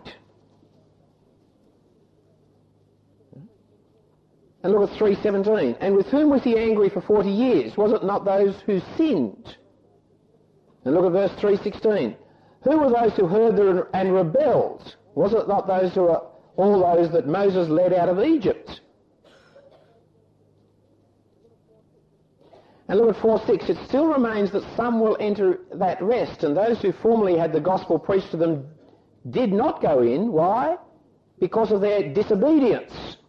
And look at 3:17. And with whom was he angry for 40 years? Was it not those who sinned? And look at verse 3:16. Who were those who heard and rebelled? Was it not those who were all those that Moses led out of Egypt? And look at 4:6. It still remains that some will enter that rest, and those who formerly had the gospel preached to them did not go in. Why? Because of their disobedience.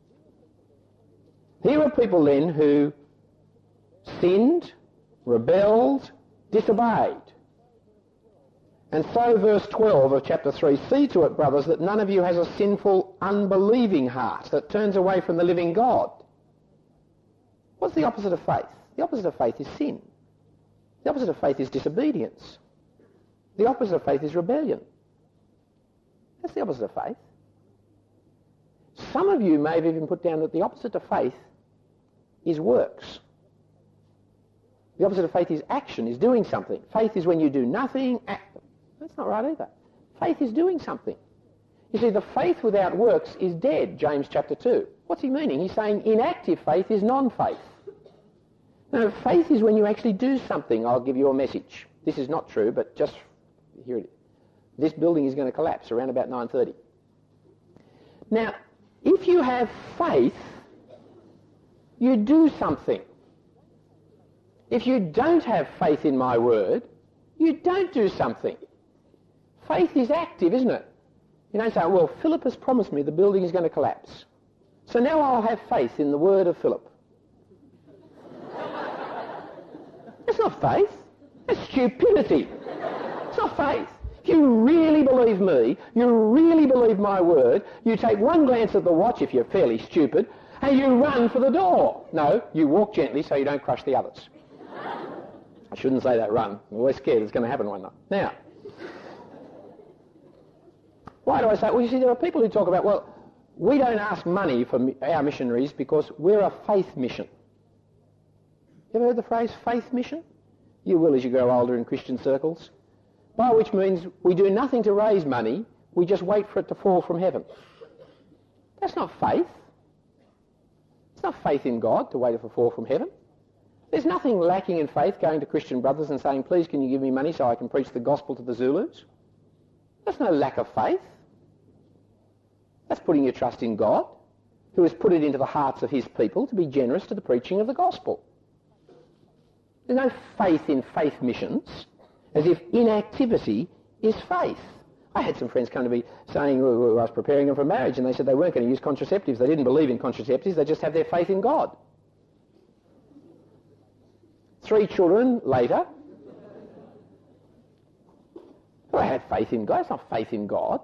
Here are people then who sinned, rebelled, disobeyed. And so verse 12 of chapter 3, see to it, brothers, that none of you has a sinful, unbelieving heart that turns away from the living God. What's the opposite of faith? The opposite of faith is sin. The opposite of faith is disobedience. The opposite of faith is rebellion. That's the opposite of faith. Some of you may have even put down that the opposite of faith is works. The opposite of faith is action, is doing something. Faith is when you do nothing. That's not right either. Faith is doing something. You see, the faith without works is dead, James chapter 2. What's he meaning? He's saying inactive faith is non-faith. No, faith is when you actually do something. I'll give you a message. This is not true, but just here it is. This building is going to collapse around about 9:30. Now, if you have faith, you do something. If you don't have faith in my word, you don't do something. Faith is active, isn't it? You don't say, well, Philip has promised me the building is going to collapse, so now I'll have faith in the word of Philip. That's not faith. That's stupidity. It's not faith. If you really believe me, you really believe my word, you take one glance at the watch if you're fairly stupid, and you run for the door. No, you walk gently so you don't crush the others. I shouldn't say that, run. I'm always scared it's going to happen one night. Now, why do I say? Well, you see, there are people who talk about, well, we don't ask money for our missionaries because we're a faith mission. You ever heard the phrase faith mission? You will as you grow older in Christian circles. By which means we do nothing to raise money, we just wait for it to fall from heaven. That's not faith. It's not faith in God to wait for it to fall from heaven. There's nothing lacking in faith going to Christian brothers and saying, please can you give me money so I can preach the gospel to the Zulus? That's no lack of faith. That's putting your trust in God, who has put it into the hearts of his people to be generous to the preaching of the gospel. There's no faith in faith missions, as if inactivity is faith. I had some friends come to me saying, I was preparing them for marriage, and they said they weren't going to use contraceptives. They didn't believe in contraceptives. They just have their faith in God. 3 children later, well, I had faith in God. It's not faith in God.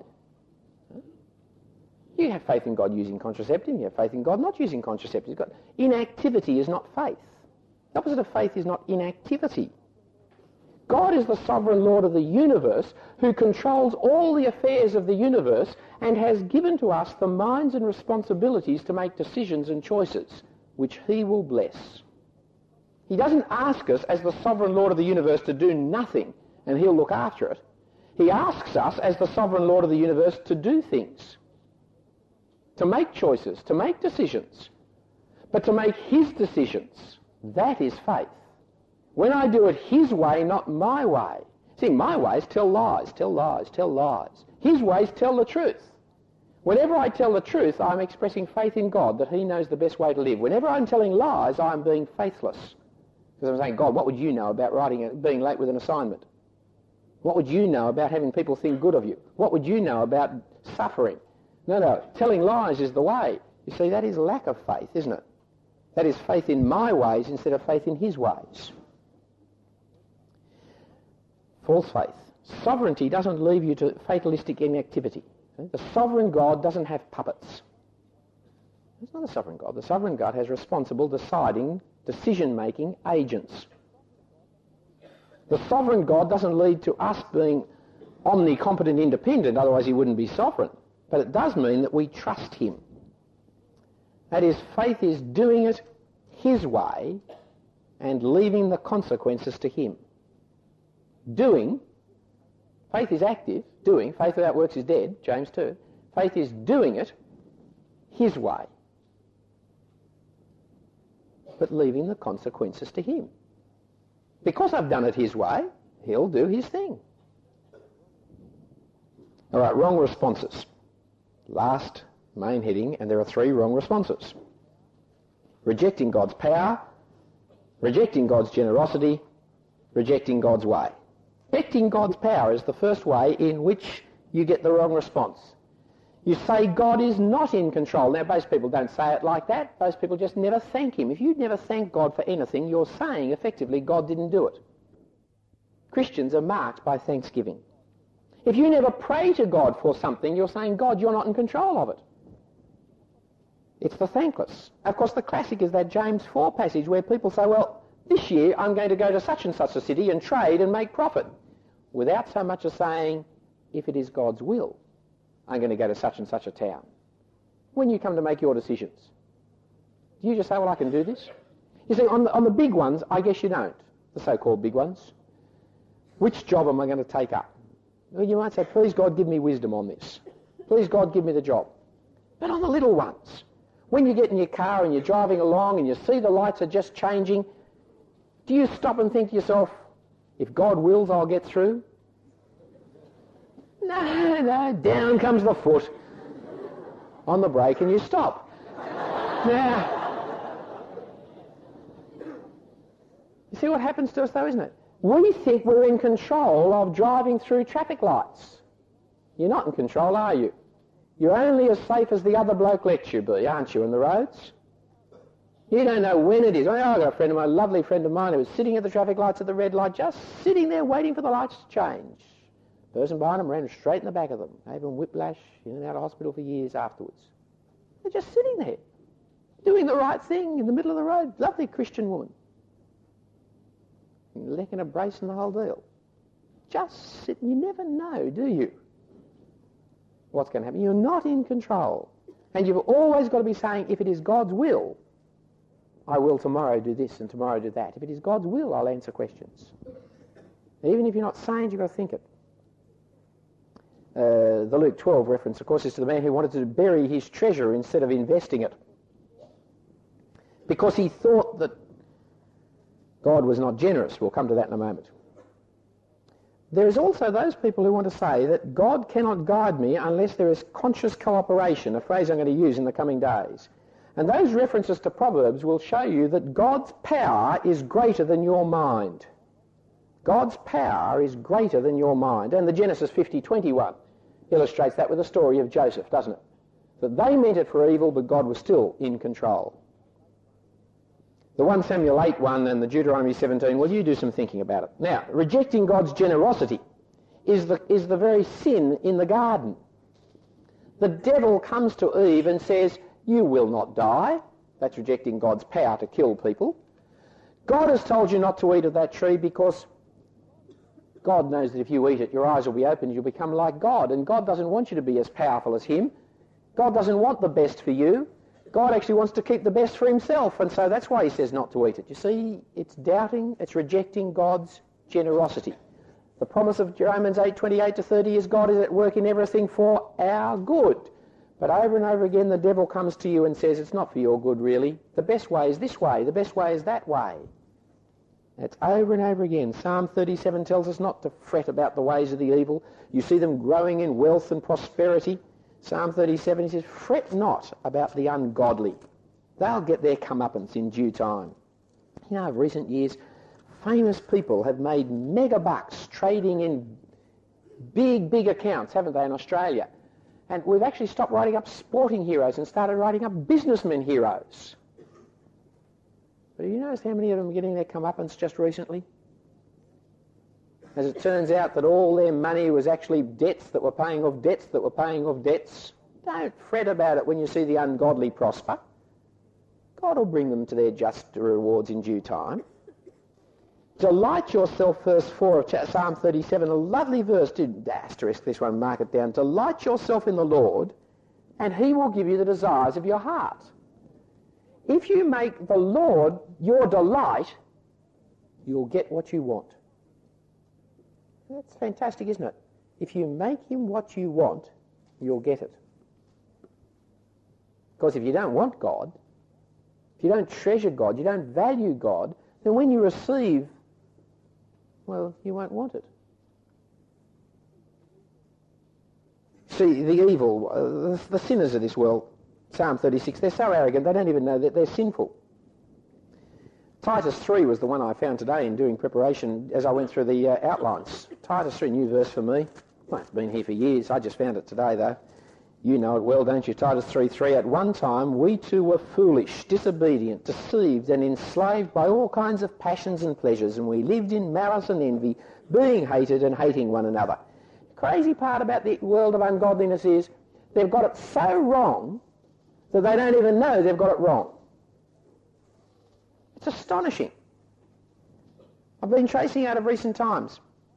You have faith in God using contraceptive. You have faith in God not using contraceptives. Inactivity is not faith. The opposite of faith is not inactivity. God is the sovereign Lord of the universe who controls all the affairs of the universe and has given to us the minds and responsibilities to make decisions and choices, which he will bless. He doesn't ask us as the sovereign Lord of the universe to do nothing and he'll look after it. He asks us as the sovereign Lord of the universe to do things, to make choices, to make decisions, but to make his decisions. That is faith. When I do it his way, not my way. See, my ways tell lies, tell lies, tell lies. His ways tell the truth. Whenever I tell the truth, I'm expressing faith in God that he knows the best way to live. Whenever I'm telling lies, I'm being faithless. Because I'm saying, God, what would you know about being late with an assignment? What would you know about having people think good of you? What would you know about suffering? No, telling lies is the way. You see, that is lack of faith, isn't it? That is faith in my ways instead of faith in his ways. False faith. Sovereignty doesn't leave you to fatalistic inactivity. The sovereign God doesn't have puppets. It's not a sovereign God. The sovereign God has responsible, deciding, decision-making agents. The sovereign God doesn't lead to us being omnicompetent independent, otherwise he wouldn't be sovereign. But it does mean that we trust him. That is, faith is doing it his way and leaving the consequences to him. Doing, faith is active, doing, faith without works is dead, James 2. Faith is doing it his way, but leaving the consequences to him. Because I've done it his way, he'll do his thing. All right, wrong responses. Last main heading, and there are 3 wrong responses. Rejecting God's power, Rejecting God's generosity, rejecting God's way. Rejecting God's power is the first way in which you get the wrong response. You say God is not in control. Now, most people don't say it like that. Most people just never thank him. If you never thank God for anything, you're saying, effectively, God didn't do it. Christians are marked by thanksgiving. If you never pray to God for something, you're saying, God, you're not in control of it. It's the thankless. Of course, the classic is that James 4 passage where people say, well, this year I'm going to go to such and such a city and trade and make profit, without so much as saying, if it is God's will, I'm going to go to such and such a town. When you come to make your decisions, do you just say, well, I can do this? You see, on the big ones, I guess you don't, the so-called big ones. Which job am I going to take up? Well, you might say, please, God, give me wisdom on this. Please, God, give me the job. But on the little ones, when you get in your car and you're driving along and you see the lights are just changing, do you stop and think to yourself, if God wills, I'll get through? No, down comes the foot on the brake and you stop. Now, you see what happens to us though, isn't it? We think we're in control of driving through traffic lights. You're not in control, are you? You're only as safe as the other bloke lets you be, aren't you, in the roads? You don't know when it is. I've got a friend of mine, a lovely friend of mine, who was sitting at the traffic lights at the red light, just sitting there waiting for the lights to change. The person behind them ran straight in the back of them, gave them whiplash, in and out of hospital for years afterwards. They're just sitting there, doing the right thing in the middle of the road. Lovely Christian woman. Licking a brace and the whole deal. Just sitting. You never know, do you, what's going to happen? You're not in control. And you've always got to be saying, if it is God's will, I will tomorrow do this and tomorrow do that. If it is God's will, I'll answer questions. Even if you're not saying it, you've got to think it. The Luke 12 reference, of course, is to the man who wanted to bury his treasure instead of investing it, because he thought that God was not generous. We'll come to that in a moment. There is also those people who want to say that God cannot guide me unless there is conscious cooperation, a phrase I'm going to use in the coming days. And those references to Proverbs will show you that God's power is greater than your mind. God's power is greater than your mind. And the Genesis 50:21 illustrates that with the story of Joseph, doesn't it? That they meant it for evil, but God was still in control. The 1 Samuel 8:1 and the Deuteronomy 17, well, you do some thinking about it. Now, rejecting God's generosity is the very sin in the garden. The devil comes to Eve and says, you will not die. That's rejecting God's power to kill people. God has told you not to eat of that tree because God knows that if you eat it, your eyes will be opened, you'll become like God. And God doesn't want you to be as powerful as him. God doesn't want the best for you. God actually wants to keep the best for himself, and so that's why he says not to eat it. You see, it's doubting, it's rejecting God's generosity. The promise of Romans 8:28-30 is God is at work in everything for our good. But over and over again the devil comes to you and says it's not for your good really. The best way is this way, the best way is that way. It's over and over again. Psalm 37 tells us not to fret about the ways of the evil. You see them growing in wealth and prosperity. Psalm 37, he says, fret not about the ungodly. They'll get their comeuppance in due time. You know, of recent years, famous people have made mega bucks trading in big accounts, haven't they, in Australia? And we've actually stopped writing up sporting heroes and started writing up businessmen heroes. But have you noticed how many of them are getting their comeuppance just recently? As it turns out that all their money was actually debts that were paying off debts that were paying off debts. Don't fret about it when you see the ungodly prosper. God will bring them to their just rewards in due time. Delight yourself, verse 4 of Psalm 37, a lovely verse, asterisk this one, mark it down. Delight yourself in the Lord, and he will give you the desires of your heart. If you make the Lord your delight, you'll get what you want. That's fantastic, isn't it? If you make him what you want, you'll get it. Because if you don't want God, if you don't treasure God, you don't value God, then when you receive, well, you won't want it. See, the evil, the sinners of this world, Psalm 36, they're so arrogant they don't even know that they're sinful. Titus 3 was the one I found today in doing preparation as I went through the outlines. Titus 3, new verse for me. Well, it's been here for years. I just found it today, though. You know it well, don't you? Titus 3:3. At one time, we too were foolish, disobedient, deceived, and enslaved by all kinds of passions and pleasures, and we lived in malice and envy, being hated and hating one another. The crazy part about the world of ungodliness is they've got it so wrong that they don't even know they've got it wrong. It's astonishing. I've been tracing out of recent times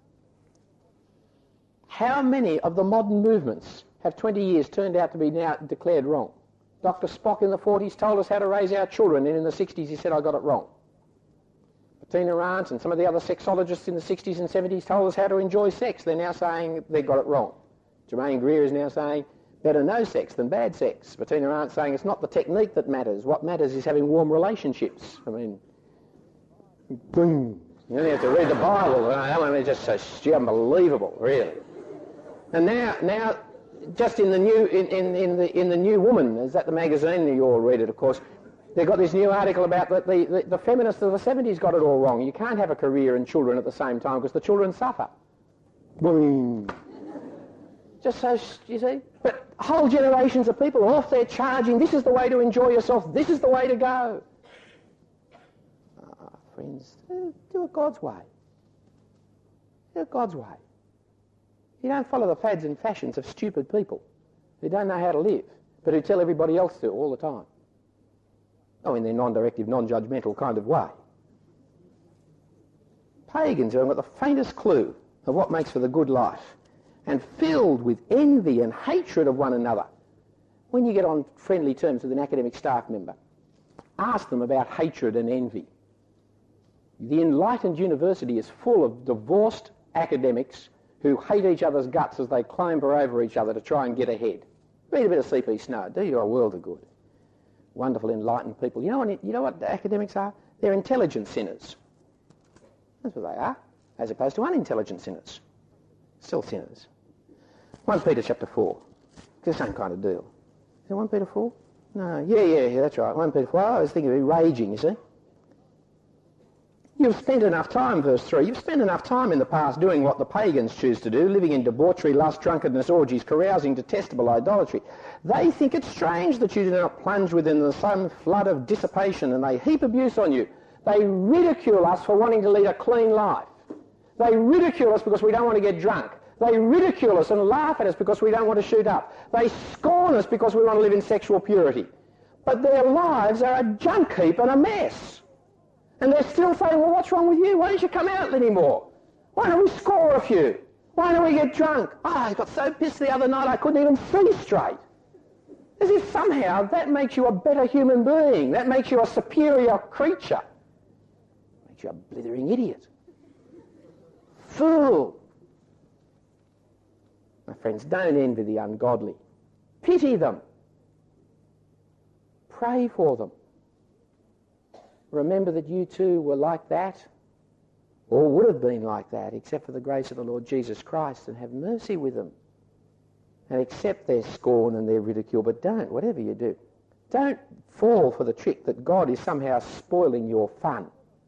how many of the modern movements have 20 years turned out to be now declared wrong. Dr. Spock in the 40s told us how to raise our children, and in the 60s he said, I got it wrong. Bettina Arndt and some of the other sexologists in the 60s and 70s told us how to enjoy sex. They're now saying they got it wrong. Germaine Greer is now saying better no sex than bad sex. Bettina Arndt saying it's not the technique that matters. What matters is having warm relationships. I mean, boom. You know, you have to read the Bible. It's just so unbelievable, really. And now, just in the new in the New Woman, is that the magazine? You all read it, of course. They've got this new article about that the feminists of the 70s got it all wrong. You can't have a career and children at the same time because the children suffer. Boom. Just so, you see. But whole generations of people are off there charging, this is the way to enjoy yourself, this is the way to go. Friends, do it God's way. Do it God's way. You don't follow the fads and fashions of stupid people who don't know how to live, but who tell everybody else to all the time. Oh, in their non-directive, non-judgmental kind of way. Pagans who haven't got the faintest clue of what makes for the good life, and filled with envy and hatred of one another. When you get on friendly terms with an academic staff member, ask them about hatred and envy. The enlightened university is full of divorced academics who hate each other's guts as they clamber over each other to try and get ahead. Read a bit of C.P. Snow. Do you a world of good. Wonderful, enlightened people. You know what academics are? They're intelligent sinners. That's what they are, as opposed to unintelligent sinners. Still sinners. 1 Peter chapter 4. It's the same kind of deal. Is it 1 Peter 4? No. Yeah, that's right. 1 Peter 4. I was thinking of raging, you see. You've spent enough time, verse 3, you've spent enough time in the past doing what the pagans choose to do, living in debauchery, lust, drunkenness, orgies, carousing, detestable idolatry. They think it strange that you do not plunge within the same flood of dissipation, and they heap abuse on you. They ridicule us for wanting to lead a clean life. They ridicule us because we don't want to get drunk. They ridicule us and laugh at us because we don't want to shoot up. They scorn us because we want to live in sexual purity. But their lives are a junk heap and a mess. And they're still saying, well, what's wrong with you? Why don't you come out anymore? Why don't we score a few? Why don't we get drunk? I got so pissed the other night I couldn't even see straight. As if somehow that makes you a better human being. That makes you a superior creature. Makes you a blithering idiot. Fool. My friends, don't envy the ungodly. Pity them. Pray for them. Remember that you too were like that, or would have been like that, except for the grace of the Lord Jesus Christ, and have mercy with them. And accept their scorn and their ridicule, but don't, whatever you do, don't fall for the trick that God is somehow spoiling your fun.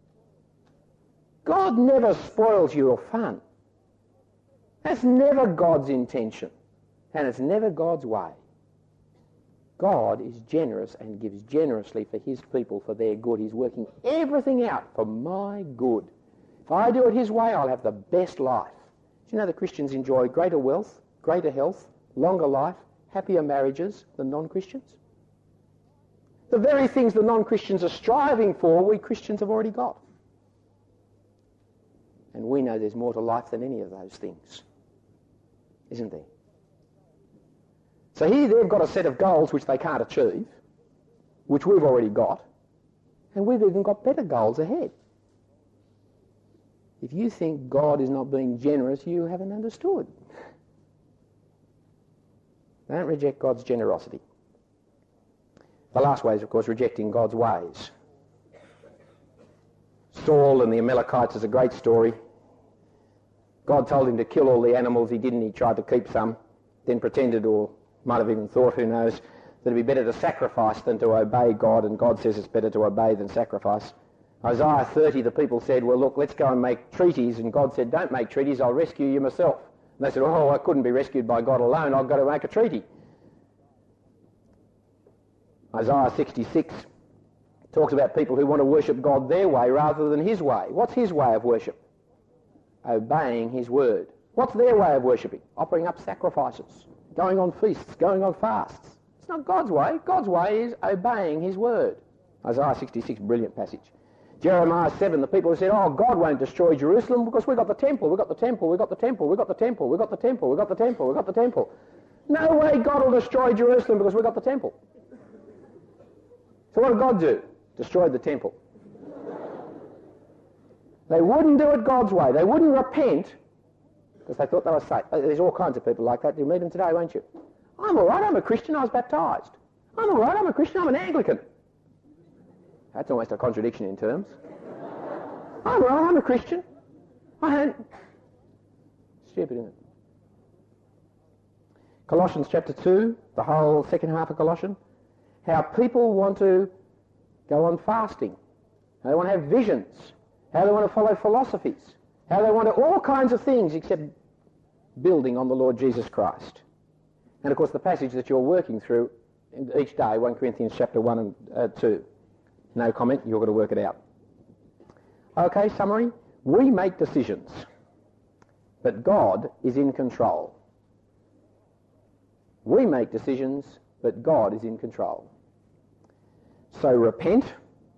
God never spoils your fun. That's never God's intention, and it's never God's way. God is generous and gives generously for his people, for their good. He's working everything out for my good. If I do it his way, I'll have the best life. Do you know that Christians enjoy greater wealth, greater health, longer life, happier marriages than non-Christians? The very things the non-Christians are striving for, we Christians have already got. And we know there's more to life than any of those things, isn't there? So here they've got a set of goals which they can't achieve, which we've already got, and we've even got better goals ahead. If you think God is not being generous, you haven't understood. Don't reject God's generosity. The last way is, of course, rejecting God's ways. Saul and the Amalekites is a great story. God told him to kill all the animals. He didn't. He tried to keep some, then pretended, or might have even thought, who knows, that it'd be better to sacrifice than to obey God, and God says it's better to obey than sacrifice. Isaiah 30, the people said, well, look, let's go and make treaties. And God said, don't make treaties, I'll rescue you myself. And they said, oh, I couldn't be rescued by God alone, I've got to make a treaty. Isaiah 66 talks about people who want to worship God their way rather than his way. What's his way of worship? Obeying his word. What's their way of worshipping? Offering up sacrifices, going on feasts, going on fasts. It's not God's way. God's way is obeying his word. Isaiah 66, brilliant passage. Jeremiah 7, the people who said, oh, God won't destroy Jerusalem because we've got the temple, we've got the temple, we've got the temple, we've got the temple, we've got the temple, we've got the temple, we've got the temple. No way God will destroy Jerusalem because we've got the temple. So what did God do? Destroyed the temple. They wouldn't do it God's way. They wouldn't repent because they thought they were safe. There's all kinds of people like that. You'll meet them today, won't you? I'm all right, I'm a Christian, I was baptised. I'm all right, I'm a Christian, I'm an Anglican. That's almost a contradiction in terms. I'm all right, I'm a Christian. I don't... Stupid, isn't it? Colossians chapter 2, the whole second half of Colossians, how people want to go on fasting, how they want to have visions, how they want to follow philosophies, how they want to all kinds of things except building on the Lord Jesus Christ. And of course the passage that you're working through each day, 1 Corinthians chapter 1 and 2. No comment, you've got to work it out. Okay, summary. We make decisions, but God is in control. We make decisions, but God is in control. So repent.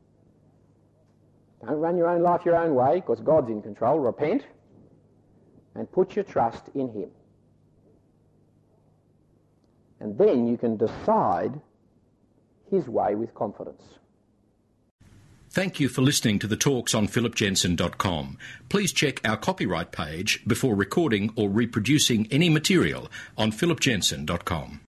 Don't run your own life your own way, because God's in control. Repent and put your trust in him. And then you can decide his way with confidence. Thank you for listening to the talks on philipjensen.com. Please check our copyright page before recording or reproducing any material on philipjensen.com.